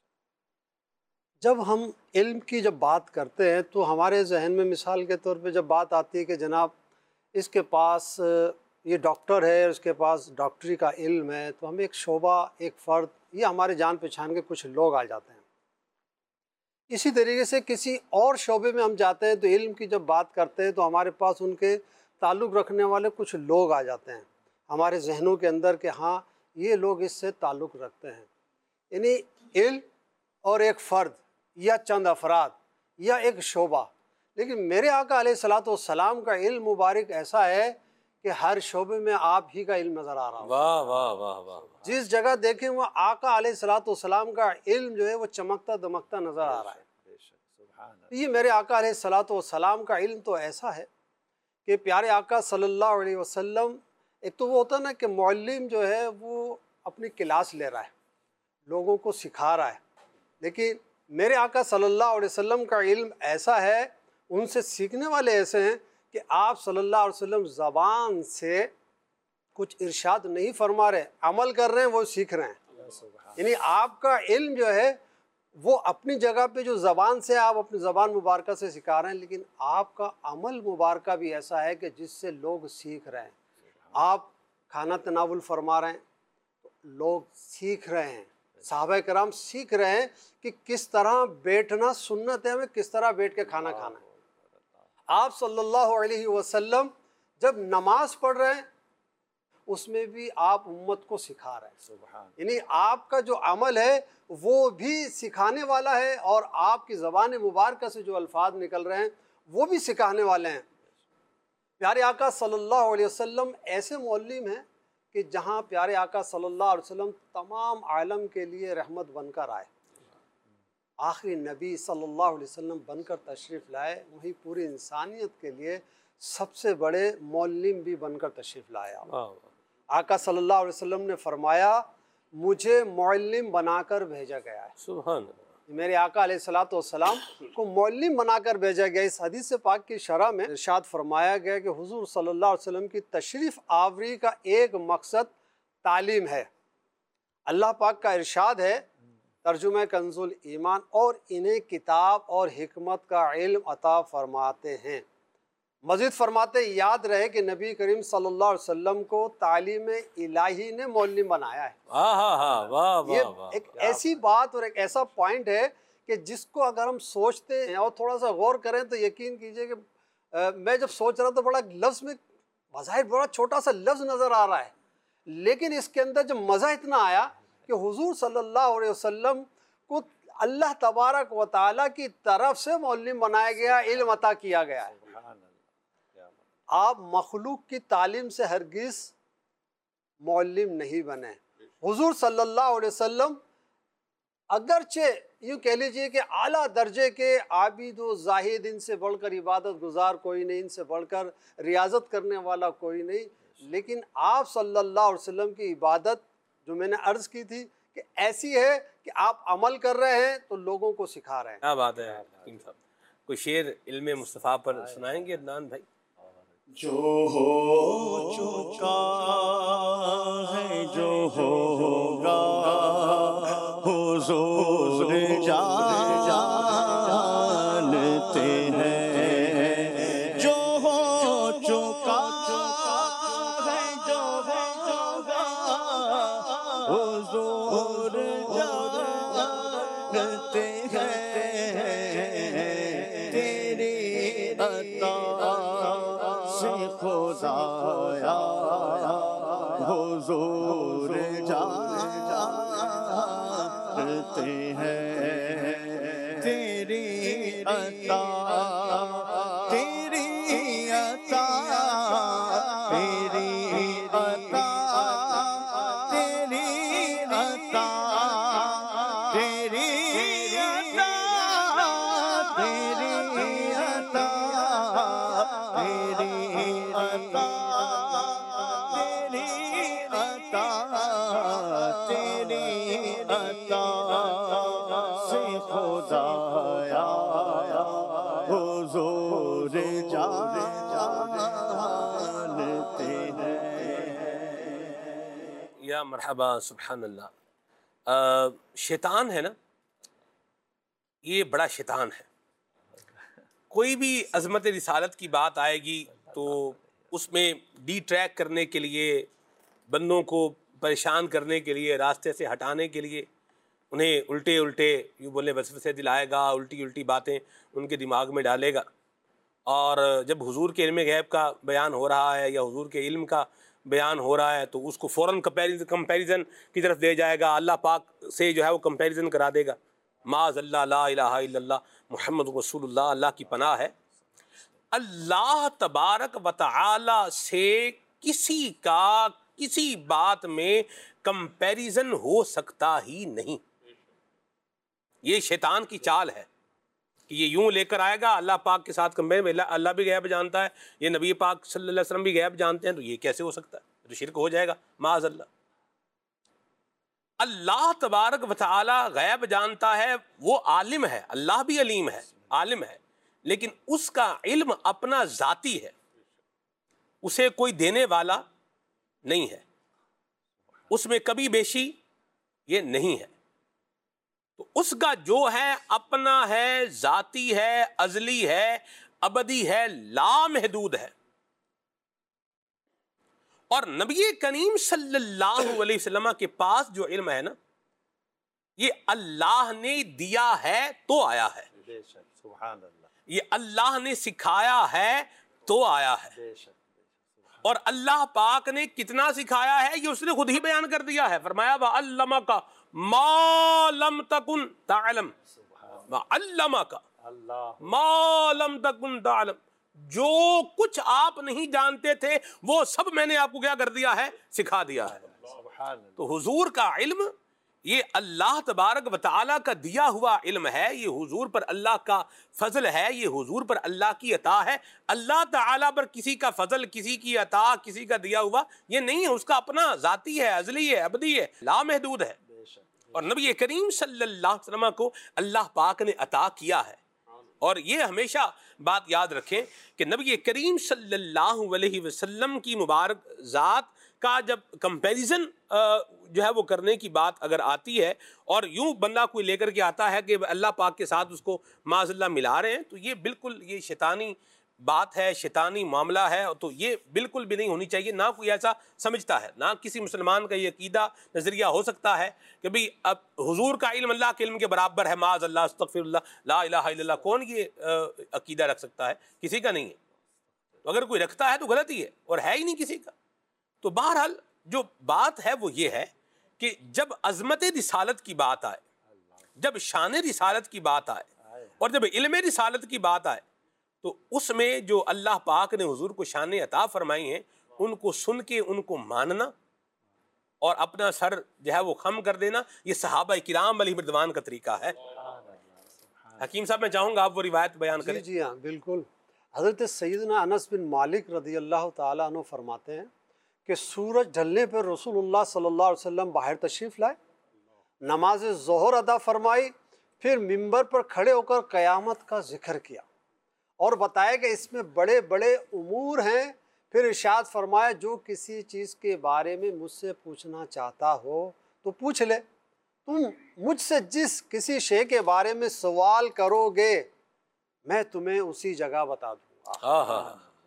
جب ہم علم کی جب بات کرتے ہیں تو ہمارے ذہن میں مثال کے طور پہ جب بات آتی ہے کہ جناب اس کے پاس یہ ڈاکٹر ہے، اس کے پاس ڈاکٹری کا علم ہے، تو ہم ایک شعبہ ایک فرد یہ ہمارے جان پہچان کے کچھ لوگ آ جاتے ہیں۔ اسی طریقے سے کسی اور شعبے میں ہم جاتے ہیں تو علم کی جب بات کرتے ہیں تو ہمارے پاس ان کے تعلق رکھنے والے کچھ لوگ آ جاتے ہیں ہمارے ذہنوں کے اندر کہ ہاں یہ لوگ اس سے تعلق رکھتے ہیں۔ یعنی علم اور ایک فرد یا چند افراد یا ایک شعبہ، لیکن میرے آقا علیہ الصلوۃ والسلام کا علم مبارک ایسا ہے کہ ہر شعبے میں آپ ہی کا علم نظر آ رہا ہو۔ واہ واہ واہ واہ، جس جگہ دیکھیں وہ آقا علیہ الصلوۃ والسلام کا علم جو ہے وہ چمکتا دمکتا نظر آ رہا ہے۔ یہ میرے آقا علیہ الصلوۃ والسلام کا علم تو ایسا ہے کہ پیارے آقا صلی اللہ علیہ وسلم، ایک تو وہ ہوتا ہے نا کہ معلم جو ہے وہ اپنی کلاس لے رہا ہے، لوگوں کو سکھا رہا ہے، لیکن میرے آقا صلی اللہ علیہ وسلم کا علم ایسا ہے، ان سے سیکھنے والے ایسے ہیں کہ آپ صلی اللہ علیہ وسلم زبان سے کچھ ارشاد نہیں فرما رہے، عمل کر رہے ہیں، وہ سیکھ رہے ہیں۔ یعنی آپ کا علم جو ہے وہ اپنی جگہ پہ جو زبان سے آپ اپنی زبان مبارکہ سے سکھا رہے ہیں، لیکن آپ کا عمل مبارکہ بھی ایسا ہے کہ جس سے لوگ سیکھ رہے ہیں۔ آپ کھانا تناول فرما رہے ہیں، لوگ سیکھ رہے ہیں، صحابہ کرام سیکھ رہے ہیں کہ کس طرح بیٹھنا سنت ہے، ہمیں کس طرح بیٹھ کے کھانا کھانا ہے۔ آپ صلی اللہ علیہ وسلم جب نماز پڑھ رہے ہیں اس میں بھی آپ امت کو سکھا رہے ہیں، یعنی آپ کا جو عمل ہے وہ بھی سکھانے والا ہے، اور آپ کی زبان مبارکہ سے جو الفاظ نکل رہے ہیں وہ بھی سکھانے والے ہیں۔ پیارے آقا صلی اللہ علیہ وسلم ایسے معلم ہیں کہ جہاں پیارے آقا صلی اللہ علیہ وسلم تمام عالم کے لیے رحمت بن کر آئے، آخری نبی صلی اللہ علیہ وسلم بن کر تشریف لائے، وہیں پوری انسانیت کے لیے سب سے بڑے معلم بھی بن کر تشریف لائے۔ آقا صلی اللہ علیہ وسلم نے فرمایا مجھے معلم بنا کر بھیجا گیا ہے۔ سبحان اللہ، میرے آقا علیہ الصلوۃ والسلام کو معلم بنا کر بھیجا گیا۔ اس حدیث پاک کی شرح میں ارشاد فرمایا گیا کہ حضور صلی اللہ علیہ وسلم کی تشریف آوری کا ایک مقصد تعلیم ہے۔ اللہ پاک کا ارشاد ہے، ترجمہ کنز الایمان، اور انہیں کتاب اور حکمت کا علم عطا فرماتے ہیں۔ مزید فرماتے یاد رہے کہ نبی کریم صلی اللہ علیہ وسلم کو تعلیم الہی نے معلم بنایا ہے۔ ہاں ہاں ہاں، واہ واہ یہ واہ، ایک ایسی بات اور ایک ایسا پوائنٹ ہے کہ جس کو اگر ہم سوچتے ہیں اور تھوڑا سا غور کریں تو یقین کیجئے کہ میں جب سوچ رہا تو بڑا لفظ میں بظاہر بڑا چھوٹا سا لفظ نظر آ رہا ہے، لیکن اس کے اندر جب مزہ اتنا آیا کہ حضور صلی اللہ علیہ وسلم کو اللہ تبارک و تعالیٰ کی طرف سے معلم بنایا گیا، علم عطا کیا گیا ہے۔ آپ مخلوق کی تعلیم سے ہرگز معلم نہیں بنے۔ حضور صلی اللہ علیہ وسلم اگرچہ یوں کہہ لیجئے کہ اعلیٰ درجے کے عابد و زاہد، ان سے بڑھ کر عبادت گزار کوئی نہیں، ان سے بڑھ کر ریاضت کرنے والا کوئی نہیں، لیکن آپ صلی اللہ علیہ وسلم کی عبادت جو میں نے عرض کی تھی کہ ایسی ہے کہ آپ عمل کر رہے ہیں تو لوگوں کو سکھا رہے ہیں۔ کیا بات ہے حکیم صاحب، کوئی شعر علم مصطفیٰ پر سنائیں گے عدنان بھائی؟ جو ہو چکا ہے جو ہوگا حضور جانتے ہیں، جو ہو چکا ہے جو ہوگا حضور جانتے ہیں، تیری عطا خدایا حضور جانتے ہیں، تیری عطا تیری عطا تیری عطا تیری عطا تیری عطا تیری عطا تیری عطا تیری عطا تیری عطا سے خدایا حضور جانتے ہیں۔ یا مرحبا، سبحان اللہ۔ شیطان ہے نا، یہ بڑا شیطان ہے۔ کوئی بھی عظمت رسالت کی بات آئے گی تو اس میں ڈی ٹریک کرنے کے لیے، بندوں کو پریشان کرنے کے لیے، راستے سے ہٹانے کے لیے، انہیں الٹے الٹے یوں بولے وسوسے دلائے گا، الٹی الٹی باتیں ان کے دماغ میں ڈالے گا۔ اور جب حضور کے علم غیب کا بیان ہو رہا ہے یا حضور کے علم کا بیان ہو رہا ہے تو اس کو فوراً کمپیریزن کی طرف لے جائے گا، اللہ پاک سے جو ہے وہ کمپیریزن کرا دے گا۔ معاذ اللہ، لا الہ الا اللہ، محمد رسول اللہ اللہ کی پناہ ہے، اللہ تبارک و تعالی سے کسی کا کسی بات میں کمپیریزن ہو سکتا ہی نہیں۔ یہ شیطان کی چال ہے کہ یہ یوں لے کر آئے گا اللہ پاک کے ساتھ کمپیئر، اللہ بھی غیب جانتا ہے، یہ نبی پاک صلی اللہ علیہ وسلم بھی غیب جانتے ہیں، تو یہ کیسے ہو سکتا ہے؟ تو شرک ہو جائے گا معاذ اللہ۔ اللہ تبارک و تعالی غیب جانتا ہے، وہ عالم ہے، اللہ بھی علیم ہے، عالم ہے، لیکن اس کا علم اپنا ذاتی ہے، اسے کوئی دینے والا نہیں ہے، اس میں کبھی بیشی یہ نہیں ہے، تو اس کا جو ہے اپنا ہے، ذاتی ہے، ازلی ہے، ابدی ہے، لامحدود ہے۔ اور نبی کریم صلی اللہ علیہ وسلم کے پاس جو علم ہے نا، یہ اللہ نے دیا ہے تو آیا ہے، بے شک، سبحان اللہ، یہ اللہ نے سکھایا ہے تو آیا ہے، بے شک، اور اللہ پاک نے کتنا سکھایا ہے یہ اس نے خود ہی بیان کر دیا ہے، فرمایا وَعَلَّمَكَ مَا لَمْ تَكُنْ تَعْلَمْ، وَعَلَّمَكَ اللہ، مَا لَمْ تَكُنْ تَعْلَمْ، جو کچھ آپ نہیں جانتے تھے وہ سب میں نے آپ کو کیا کر دیا ہے، سکھا دیا ہے۔ سبحان اللہ، تو حضور کا علم یہ اللہ تبارک و تعالیٰ کا دیا ہوا علم ہے، یہ حضور پر اللہ کا فضل ہے، یہ حضور پر اللہ کی عطا ہے۔ اللہ تعالیٰ پر کسی کا فضل، کسی کی عطا، کسی کا دیا ہوا یہ نہیں ہے، اس کا اپنا ذاتی ہے، ازلی ہے، ابدی ہے، لامحدود ہے، اور نبی کریم صلی اللہ علیہ وسلم کو اللہ پاک نے عطا کیا ہے۔ اور یہ ہمیشہ بات یاد رکھیں کہ نبی کریم صلی اللہ علیہ وسلم کی مبارک ذات کا جب کمپیریزن جو ہے وہ کرنے کی بات اگر آتی ہے، اور یوں بندہ کوئی لے کر کے آتا ہے کہ اللہ پاک کے ساتھ اس کو معاذ اللہ ملا رہے ہیں، تو یہ بالکل یہ شیطانی بات ہے، شیطانی معاملہ ہے، تو یہ بالکل بھی نہیں ہونی چاہیے، نہ کوئی ایسا سمجھتا ہے، نہ کسی مسلمان کا یہ عقیدہ نظریہ ہو سکتا ہے کہ بھئی اب حضور کا علم اللہ کے علم کے برابر ہے، معاذ اللہ، استغفر اللہ، لا الہ الا اللہ، کون یہ عقیدہ رکھ سکتا ہے؟ کسی کا نہیں ہے، تو اگر کوئی رکھتا ہے تو غلطی ہے، اور ہے ہی نہیں کسی کا۔ تو بہرحال جو بات ہے وہ یہ ہے کہ جب عظمت رسالت کی بات آئے، جب شان رسالت کی بات آئے، اور جب علم رسالت کی بات آئے، تو اس میں جو اللہ پاک نے حضور کو شان عطا فرمائی ہیں، ان کو سن کے ان کو ماننا اور اپنا سر جو ہے وہ خم کر دینا، یہ صحابہ کرام علیہ رضوان کا طریقہ ہے۔ حکیم صاحب میں چاہوں گا آپ وہ روایت بیان کریں۔ جی جی ہاں بالکل۔ حضرت سیدنا انس بن مالک رضی اللہ تعالیٰ عنہ فرماتے ہیں کہ سورج ڈھلنے پر رسول اللہ صلی اللہ علیہ وسلم باہر تشریف لائے، نماز ظہر ادا فرمائی، پھر منبر پر کھڑے ہو کر قیامت کا ذکر کیا اور بتایا کہ اس میں بڑے بڑے امور ہیں، پھر ارشاد فرمایا جو کسی چیز کے بارے میں مجھ سے پوچھنا چاہتا ہو تو پوچھ لے، تم مجھ سے جس کسی شے کے بارے میں سوال کرو گے میں تمہیں اسی جگہ بتا دوں گا۔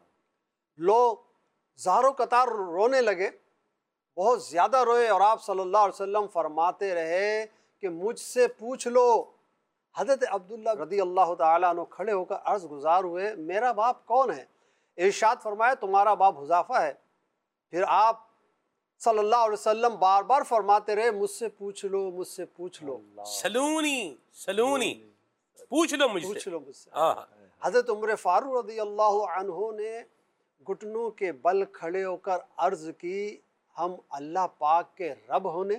لوگ زاروں قطار رونے لگے، بہت زیادہ روئے، اور آپ صلی اللہ علیہ وسلم فرماتے رہے کہ مجھ سے پوچھ لو۔ حضرت عبداللہ رضی اللہ تعالیٰ عنہ کھڑے ہو کر عرض گزار ہوئے میرا باپ کون ہے؟ ارشاد فرمایا تمہارا باپ حذیفہ ہے۔ پھر آپ صلی اللہ علیہ وسلم بار بار فرماتے رہے مجھ سے پوچھ لو، مجھ سے پوچھ لو، سلونی سلونی، پوچھ لو مجھ پوچھ سے۔ لو مجھ سے۔ ہاں، حضرت عمر فاروق رضی اللہ عنہ نے گھٹنوں کے بل کھڑے ہو کر عرض کی ہم اللہ پاک کے رب ہونے،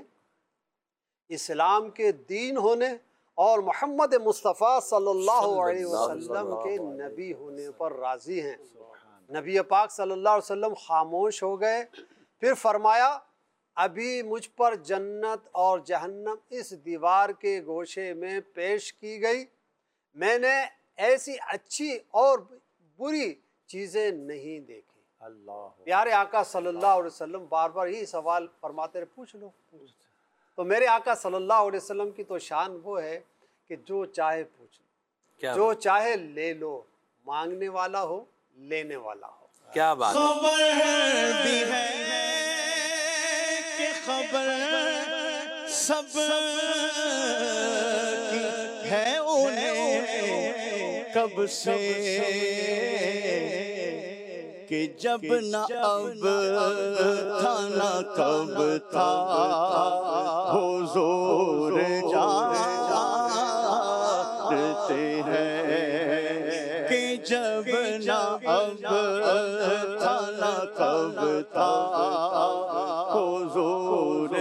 اسلام کے دین ہونے اور محمد مصطفیٰ صلی اللہ علیہ وسلم کے نبی ہونے پر راضی ہیں۔ نبی پاک صلی اللہ علیہ وسلم خاموش ہو گئے، پھر فرمایا ابھی مجھ پر جنت اور جہنم اس دیوار کے گوشے میں پیش کی گئی، میں نے ایسی اچھی اور بری چیزیں نہیں دیکھی۔ اللہ، پیارے آقا صلی اللہ علیہ وسلم بار بار یہی سوال فرماتے رہے پوچھ لو۔ تو میرے آقا صلی اللہ علیہ وسلم کی تو شان وہ ہے کہ جو چاہے پوچھ لو، کیا جو چاہے لے لو، مانگنے والا ہو لینے والا ہو۔ کیا بات ہے۔ خبر بھی ہے کہ خبر سب کی ہے انہیں کب سے کہ جب نہ اب تھا نہ کب تھا حضور جانتے ہیں کب تھا حضور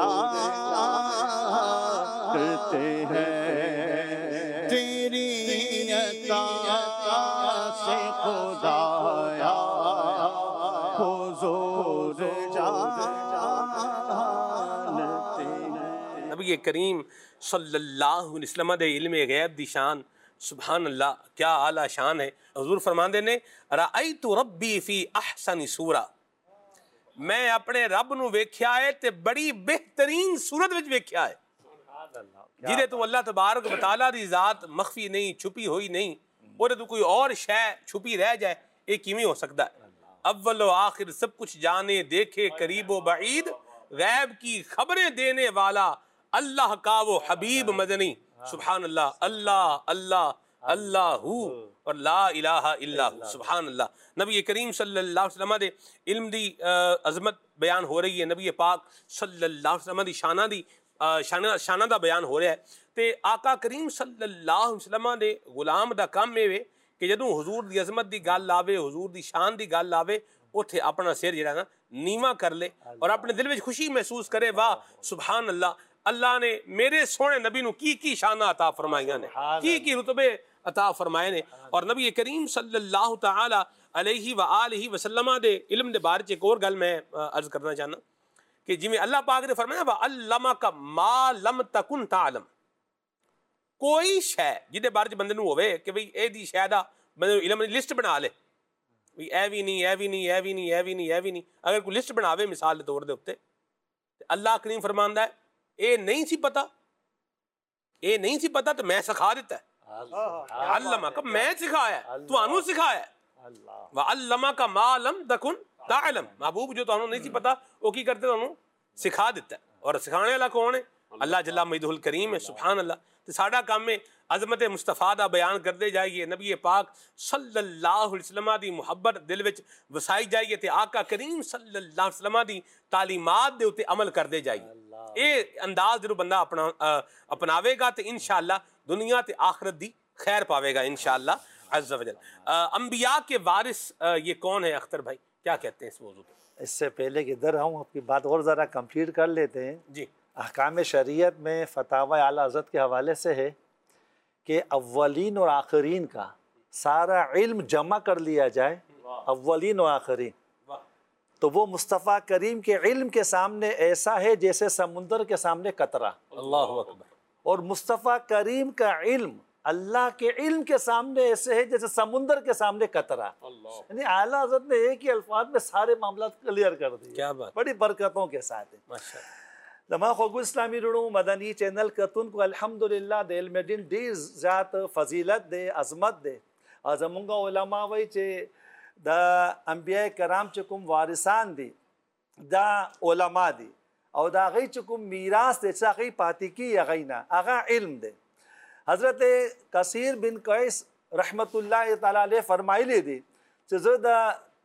جانتے ہیں تیری عطا سے خدایا حضور جانتے ہیں۔ نبی کریم صلی اللہ علیہ وسلم دے علم غیب دی شان سبحان اللہ کیا اعلیٰ شان ہے۔ حضور فرماندے نے رأیت ربی فی احسن صورہ، میں اپنے رب نو ویکھیا ہے تے بڑی بہترین صورت وچ ویکھیا ہے، جہدے تو اللہ تبارک و تعالیٰ دی ذات مخفی نہیں، چھپی ہوئی نہیں، اور تو کوئی اور شے چھپی رہ جائے، یہ کیویں ہو سکتا ہے؟ اول و آخر سب کچھ جانے دیکھے قریب و بعید، غیب کی خبریں دینے والا اللہ کا وہ حبیب مدنی سبحان اللہ اللہ اللہ اللہ ہو اور لا الہ الا ہو سبحان اللہ۔ نبی کریم صلی اللہ علیہ وسلم دے علم دی عظمت بیان ہو رہی ہے، نبی پاک صلی اللہ علیہ وسلم دی شانہ دی شانہ شانہ دا بیان ہو رہا ہے، تے آقا کریم صلی اللہ علیہ وسلم دے غلام دا کام میں وے کہ جدوں حضور دی عظمت دی گل آوے، حضور دی شان دی گل آوے، اوتھے اپنا سر جڑا نا نیواں کر لے اور اپنے دل وچ خوشی محسوس کرے، واہ سبحان اللہ، اللہ نے میرے سونے نبی نو کی کی شانہ عطا فرمائیاں نے، کی کی رتبے عطا فرمائے نے۔ اور نبی کریم صلی اللہ تعالی علیہ وآلہ وسلم دے علم دے بارے ایک اور گل میں عرض کرنا چاہنا کہ جی میں اللہ پاک نے فرمایا وَعَلَّمَكَ مَا لَمْ تَكُنْ تَعْلَمْ، کوئی شے جہدے بارے بندے نو ہوئے کہ بھئی اے دی شے دا بندے علم دی لسٹ بنا لے، بھئی اے بھی نہیں اے بھی نہیں اے بھی نہیں اے بھی نہیں اے بھی نہیں، اگر کوئی لسٹ بناوے مثال دے طور دے اوتے، اللہ کریم فرماندا ہے اے نہیں سی پتا، اے نہیں سی پتا تو میں سکھا دیتا ہے، علمک میں سکھایا ہے، تانوں سکھایا ہے، وعلمک ما لم تکن تعلم، محبوب جو تانوں نہیں سی پتا وہ کی کرتے تانوں سکھا دیتا ہے، اور سکھانے والا کون ہے؟ اللہ جل مجدہ الکریم ہے سبحان اللہ۔ تو ساڈا کام ہے عظمت مصطفیٰ دا بیان کرتے جائیے، نبی پاک صلی اللہ علیہ وسلم دی محبت دل وچ وسائی جائیے تے آقا کریم صلی اللہ علیہ وسلم دی تعلیمات دے اوتے عمل کرتے جائیے، اے انداز جو بندہ اپنا اپناوے گا تے انشاءاللہ دنیا تے آخرت دی خیر پاوے گا انشاءاللہ عز و جل۔ انبیاء کے وارث یہ کون ہے اختر بھائی، کیا کہتے ہیں اس موضوع پہ؟ اس سے پہلے کہ ادھر ہوں آپ کی بات اور ذرا کمپلیٹ کر لیتے ہیں۔ جی احکام شریعت میں فتاوی اعلیٰ حضرت کے حوالے سے ہے کہ اولین اور آخرین کا سارا علم جمع کر لیا جائے، اولین و آخرین، تو وہ مصطفیٰ کریم کے علم کے سامنے ایسا ہے جیسے سمندر کے سامنے قطرہ، اللہ اکبر، اور مصطفیٰ کریم کا علم اللہ کے علم کے سامنے ایسے ہے جیسے سمندر کے سامنے قطرہ، یعنی اعلیٰ حضرت نے ایک ہی الفاظ میں سارے معاملات کلیئر کر دیے، کیا بات، بڑی برکتوں کے ساتھ ہے۔ ماشاءاللہ۔ زما خوږو اسلامي رڼو مدني چینل کتونکو الحمدلله د علم دین ډیر زیات فضیلت دی، عظمت دی، او زمونږ علما وایي چې د انبیاء کرام چې کوم وارثان دي دا علما دي، او د هغوی چې کوم میراث دی چې هغوی پاتې کېږي هغوی نه هغه علم دی۔ حضرت کثیر بن قیس رحمت الله تعالی علیه فرمایلی دي چې زه د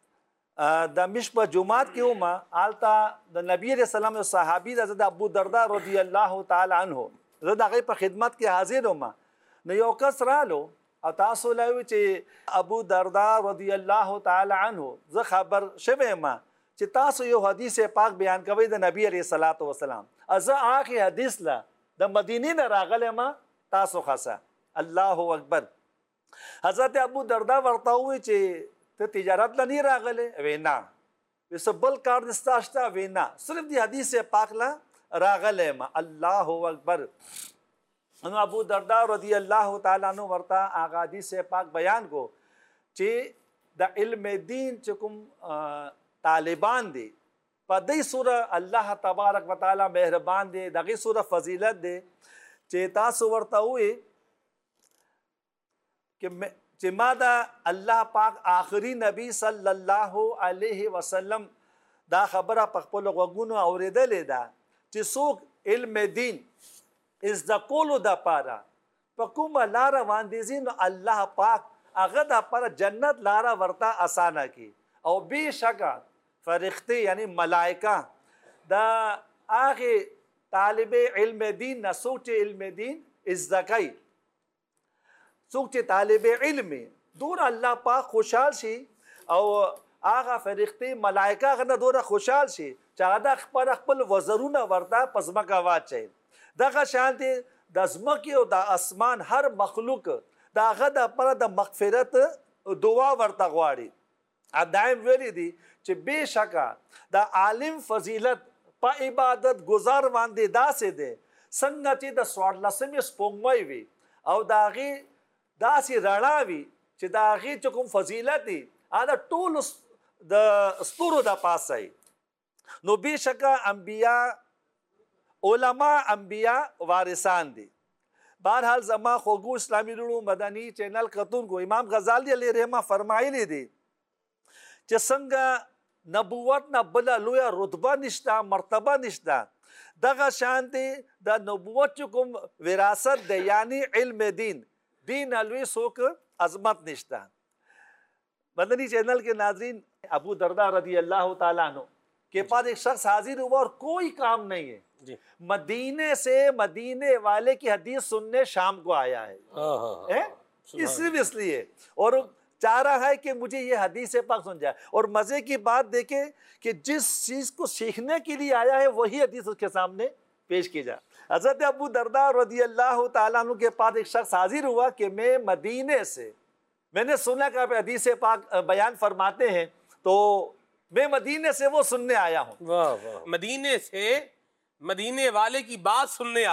د مش په جمعات کې وم، هلته د نبی علیه السلام یو صحابي ده، زه د ابو دردا رضی الله تعالی عنه، زه د هغې په خدمت کې حاضر وم، نو یو کس رالو او تاسو له وی چې ابو دردا رضی الله تعالی عنه زه خبر شوی یم چې تاسو یو حدیث پاک بیان کوئ د نبی علیه الصلاۃ والسلام، زه هغې حدیث له د مدینې نه راغلی یم تاسو خاصه، الله اکبر۔ حضرت ابو دردا ورته ووی چې ته تجارت لا نہیں راغلے؟ وینا ویسا بل کار نستاشتا؟ وینا صرف دی حدیث پاک لا راغلے ما، اللہ اکبر۔ انو ابو دردا رضی اللہ تعالیٰ عنہ ورطا آغا حدیث پاک بیان کو چی دا علم دین چکم طالبان دی پا دی سورہ اللہ تبارک و تعالیٰ مہربان دی دا غی سورہ فضیلت دی چی تاسو ورطا ہوئی کہ چې ما دا الله پاک آخری نبی صلی الله علیه وسلم دا خبره په خپل غوږونو اورېدلې ده چې څوک علم دین زده کولو دپاره په کومه لاره باندې ځي نو الله پاک هغه دپاره جنت لاره ورته اسانه کړي، او بېشکه فرښتې یعنی ملائکه د هغې طالب علم دین نه څوک چې علم دین زده کوي، څوک چې طالب علم دور الله پاک خوشحال شي او آغا فرشتے ملائکہ غنه دوره خوشحال شي چې دا خپل خپل وزرونه ورته پزمکه واچي دغه شانتي د ځمکې او د اسمان هر مخلوق د هغه دپاره د مغفرت دعا ورته غواړي. دایم ویلی دي چې بېشکه د عالم فضیلت په عبادت گزار باندې داسې دی څنګه چې د څوارلسمې سپوږمۍ وي او د هغې داسې رڼا وي چې د هغې چې کوم فضیلت دی هغه ټولو د ستورو د پاسه وي. نو بېشکه انبیا علما انبیا وارثان دي. بہرحال زما خوږو اسلامي وروڼو مدني چینل کتونکو امام غزالی علیه رحمه فرمایلی دي چې څنګه نبوت نه بله لویه رتبه نشته مرتبه نشته دغه شانتې د نبوت چې کوم وراثت دی یعنی علم دین دین لوی څوک عظمت نشته. مدنی چینل کے ناظرین ابو دردہ رضی اللہ تعالیٰ عنہ کے پاس ایک شخص حاضر ہوا اور کوئی کام نہیں ہے جی. مدینے سے مدینے والے کی حدیث سننے شام کو آیا ہے صرف اس لیے اور چاہ رہا ہے کہ مجھے یہ حدیث پاک سن جائے. اور مزے کی بات دیکھیں کہ جس چیز کو سیکھنے کے لیے آیا ہے وہی حدیث اس کے سامنے پیش کی جائے. حضرت ابو دردہ رضی اللہ تعالیٰ عنہ کے پاس ایک شخص حاضر ہوا کہ میں مدینے سے میں نے سنا کہ آپ حدیث پاک بیان فرماتے ہیں تو میں مدینے سے وہ سننے آیا ہوں. واہ واہ مدینے سے مدینے والے کی بات سننے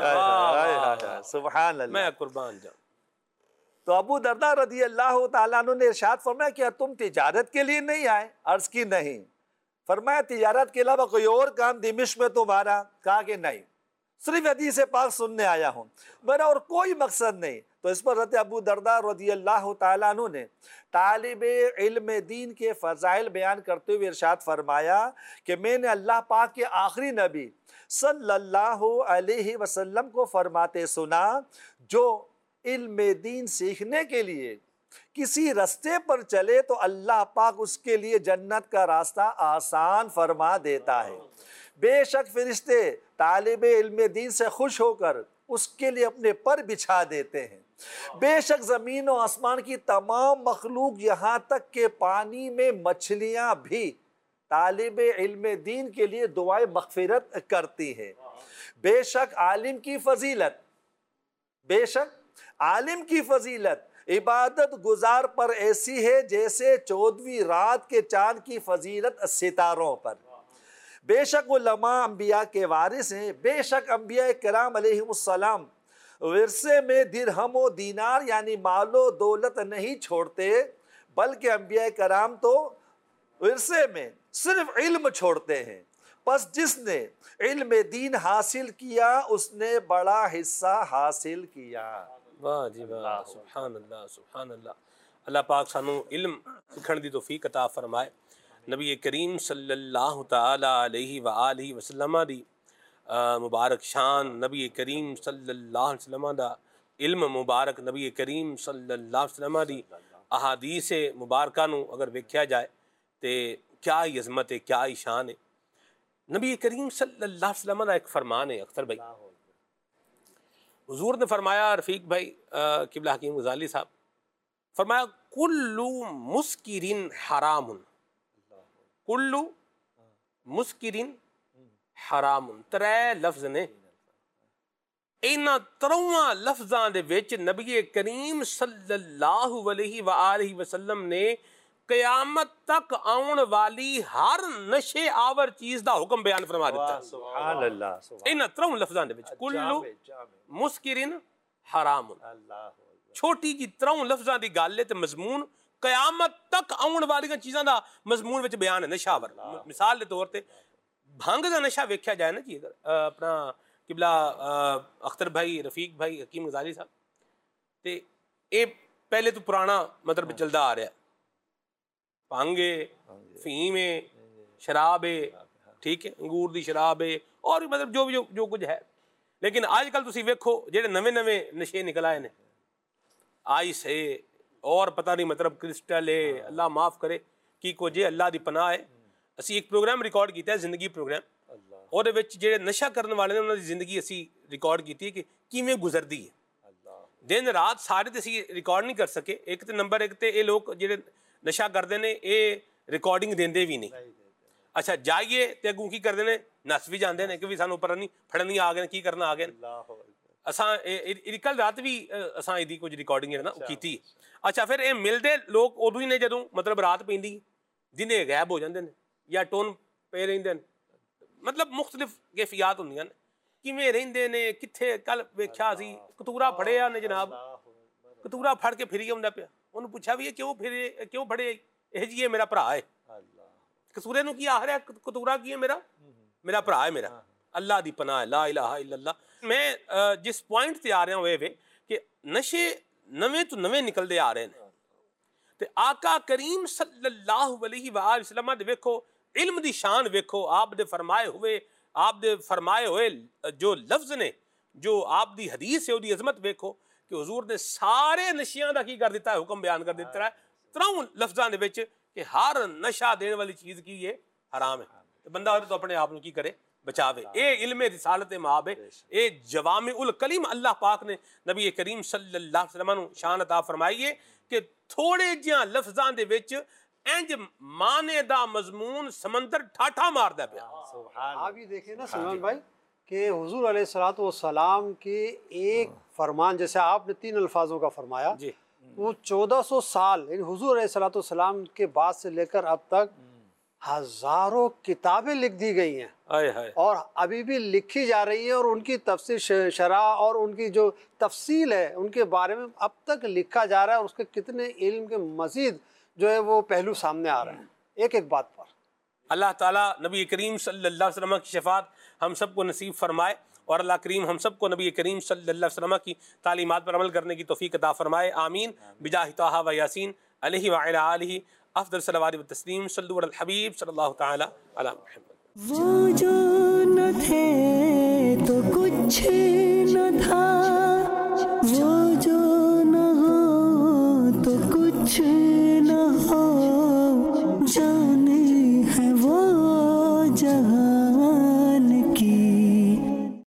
آیا. سبحان اللہ میں قربان جاؤں. تو ابو دردہ رضی اللہ تعالیٰ عنہ نے ارشاد فرمایا کہ تم تجارت کے لیے نہیں آئے؟ عرض کی نہیں. فرمایا تجارت کے علاوہ کوئی اور کام دمشق میں تمہارا؟ کہا کہ نہیں صرف حدیث پاک سننے آیا ہوں میرا اور کوئی مقصد نہیں. تو اس پر حضرت ابو دردہ رضی اللہ تعالیٰ عنہ نے طالب علم دین کے فضائل بیان کرتے ہوئے ارشاد فرمایا کہ میں نے اللہ پاک کے آخری نبی صلی اللہ علیہ وسلم کو فرماتے سنا جو علم دین سیکھنے کے لیے کسی راستے پر چلے تو اللہ پاک اس کے لیے جنت کا راستہ آسان فرما دیتا ہے. بے شک فرشتے طالب علم دین سے خوش ہو کر اس کے لیے اپنے پر بچھا دیتے ہیں. بے شک زمین و آسمان کی تمام مخلوق یہاں تک کہ پانی میں مچھلیاں بھی طالب علم دین کے لیے دعائے مغفرت کرتی ہے. بے شک عالم کی فضیلت بے شک عالم کی فضیلت عبادت گزار پر ایسی ہے جیسے چودھویں رات کے چاند کی فضیلت ستاروں پر. بے شک علماء انبیاء کے وارث ہیں. بے شک انبیاء کرام علیہ السلام ورثے میں درہم و دینار یعنی مال و دولت نہیں چھوڑتے بلکہ انبیاء کرام تو ورثے میں صرف علم چھوڑتے ہیں. پس جس نے علم دین حاصل کیا اس نے بڑا حصہ حاصل کیا. واہ جی واہ سبحان اللہ سبحان اللہ. اللہ پاک سانو علم سکھن دی توفیق عطا فرمائے. نبی کریم صلی اللہ تعالی علیہ وآلہ وسلم دی مبارک شان نبی کریم صلی اللہ علیہ وسلم دا علم مبارک نبی کریم صلی اللہ علیہ وسلم دی احادیث مبارکہ نو اگر ویکھیا جائے تے کیا ہی عظمت ہے کیا ہی شان ہے. نبی کریم صلی اللہ علیہ وسلم دا ایک فرمان ہے اختر بھائی. حضور نے فرمایا رفیق بھائی قبلہ حکیم غزالی صاحب فرمایا کلو مسکرین حرام کلو مسکرین حرام. ترے لفظ نے اینا تروہاں لفظاں دے وچ نبی کریم صلی اللہ علیہ وآلہ وسلم نے قیامت تک آن والی ہر نشے آور چیز دا حکم بیان فرما دیتا. سبحان اللہ. اینا تروہاں لفظاں دے وچ کلو مسکرین حرام. چھوٹی جی تروہاں لفظاں دی گل تے مضمون قیامت تک آن والی چیزاں دا مضمون وچ بیان ہے نشہ آور. مثال دے طور تے بھنگ دا نشہ ویکھیا جائے نا جی اگر اپنا قبلہ اختر بھائی رفیق بھائی حکیم غزالی صاحب تے اے پہلے تو پرانا مطلب چلدا آ رہا ہے. بھنگے فہیمے شرابے ٹھیک ہے انگور دی شرابے اور مطلب جو جو جو کچھ ہے. لیکن آج کل تسی ویکھو جڑے نویں نویں نشے نکل آئے نے آئس ہے اور پتہ نہیں مطلب کرسٹل ہے اللہ معاف کرے کی کو جے اللہ دی پناہ ہے. اسی ایک پروگرام ریکارڈ کیتا ہے زندگی پروگرام اور دے وچ جڑے نشہ کرن والے نے انہاں دی زندگی اسی ریکارڈ کیتی ہے کہ کیویں گزردی ہے. دن رات سارے تے اسی ریکارڈ نہیں کر سکے. ایک تے نمبر ایک تے اے لوگ جڑے نشہ کردے نے اے ਰਿਕਾਰਡਿੰਗ ਦਿੰਦੇ ਵੀ ਨਹੀਂ। ਅੱਛਾ ਜਾਈਏ ਤੇ ਅੱਗੋਂ ਕੀ ਕਰਦੇ ਨੇ, ਨੱਸ ਵੀ ਜਾਂਦੇ ਨੇ ਕਿ ਵੀ ਸਾਨੂੰ ਪਤਾ ਨਹੀਂ ਫੜਨ ਨਹੀਂ ਆ ਗਏ ਨੇ, ਕੀ ਕਰਨਾ ਆ ਗਏ ਨੇ। ਅਸਾਂ ਇਹ ਕੱਲ ਰਾਤ ਵੀ ਅਸਾਂ ਇਹਦੀ ਕੁਝ ਰਿਕਾਰਡਿੰਗ ਹੈ ਨਾ ਉਹ ਕੀਤੀ। ਅੱਛਾ ਫਿਰ ਇਹ ਮਿਲਦੇ ਲੋਕ ਉਦੋਂ ਹੀ ਨੇ ਜਦੋਂ ਮਤਲਬ ਰਾਤ ਪੈਂਦੀ, ਦਿਨੇ ਗਾਇਬ ਹੋ ਜਾਂਦੇ ਨੇ ਜਾਂ ਟੋਨ ਪਏ ਰਹਿੰਦੇ ਨੇ, ਮਤਲਬ ਮੁਖਤਲਿਫ ਕੈਫੀਆਤ ਹੁੰਦੀਆਂ ਨੇ, ਕਿਵੇਂ ਰਹਿੰਦੇ ਨੇ, ਕਿੱਥੇ। ਕੱਲ ਵੇਖਿਆ ਸੀ ਕਤੂਰਾ ਫੜਿਆ ਨੇ ਜਨਾਬ, ਕਤੂਰਾ ਫੜ ਕੇ ਫਿਰੀ ਆਉਂਦਾ ਪਿਆ। ਉਹਨੂੰ ਪੁੱਛਿਆ ਵੀ ਇਹ ਕਿਉਂ ਫਿਰੇ, ਕਿਉਂ ਫੜੇ? ਇਹ ਜੀ ਇਹ ਮੇਰਾ ਭਰਾ ਹੈ। ਕਤੂਰੇ ਨੂੰ ਕੀ ਆਖ ਰਿਹਾ, ਕਤੂਰਾ ਕੀ ਹੈ? ਮੇਰਾ ਮੇਰਾ ਭਰਾ ਹੈ ਮੇਰਾ। ਅੱਲਾਹ ਦੀ ਪਨਾਹ ਹੈ, ਲਾ ਇਲਾਹਾ ਇल्लल्लाह। ਮੈਂ ਜਿਸ ਪੁਆਇੰਟ ਤੇ ਆ ਰਿਹਾ ਹੋਏ ਵੇ ਕਿ ਨਸ਼ੇ ਨਵੇਂ ਤੋਂ ਨਵੇਂ ਨਿਕਲਦੇ ਆ ਰਹੇ ਨੇ ਤੇ ਆਕਾ ਕਰੀਮ ਸੱਲੱਲਾਹੁ ਅਲੈहि ਵਸੱਲਮ ਦੇ ਵੇਖੋ ਇਲਮ ਦੀ ਸ਼ਾਨ ਵੇਖੋ, ਆਪ ਦੇ ਫਰਮਾਏ ਹੋਏ آپ دے فرمائے ہوئے جو لفظ نے, جو آپ دی حدیث ہے وہ دی عظمت ویکھو کہ حضور نے سارے نشیاں دا کی کر دیتا ہے, حکم بیان کر دیتا ہے تراؤں لفظاں دے وچ کہ ہر نشہ دینے والی چیز کی یہ حرام ہے. بندہ تو اپنے آپ کی کرے بچاوے. اے علم رسالت مآب ہے, اے جوامع الکلم اللہ پاک نے نبی کریم صلی اللہ علیہ وسلم نو شان عطا فرمائی ہے کہ تھوڑے جہاں لفظاں دے وچ انج مانے دا مضمون سمندر ٹھاٹھا مار دا پیا. آپ یہ دیکھیں نا سلمان بھائی کہ حضور علیہ الصلوۃ والسلام کے ایک فرمان, جیسے آپ نے تین الفاظوں کا فرمایا, جی وہ چودہ سو سال یعنی حضور علیہ الصلوۃ والسلام کے بعد سے لے کر اب تک ہزاروں کتابیں لکھ دی گئی ہیں آئے ہائے اور ابھی بھی لکھی جا رہی ہیں, اور ان کی تفسیر شرح اور ان کی جو تفصیل ہے ان کے بارے میں اب تک لکھا جا رہا ہے, اور اس کے کتنے علم کے مزید جو ہے وہ پہلو سامنے آ رہے ہیں ایک ایک بات پر. اللہ تعالیٰ نبی کریم صلی اللہ علیہ وسلم کی شفاعت ہم سب کو نصیب فرمائے, اور اللہ کریم ہم سب کو نبی کریم صلی اللہ علیہ وسلم کی تعلیمات پر عمل کرنے کی توفیق عطا فرمائے. آمین بجاہ طٰہٰ و یاسین علیہ وعلی آلہ افضل صلوات و تسلیم. صلو علی الحبیب صلی اللہ تعالی علی محمد. وہ جو نہ تھے تو کچھ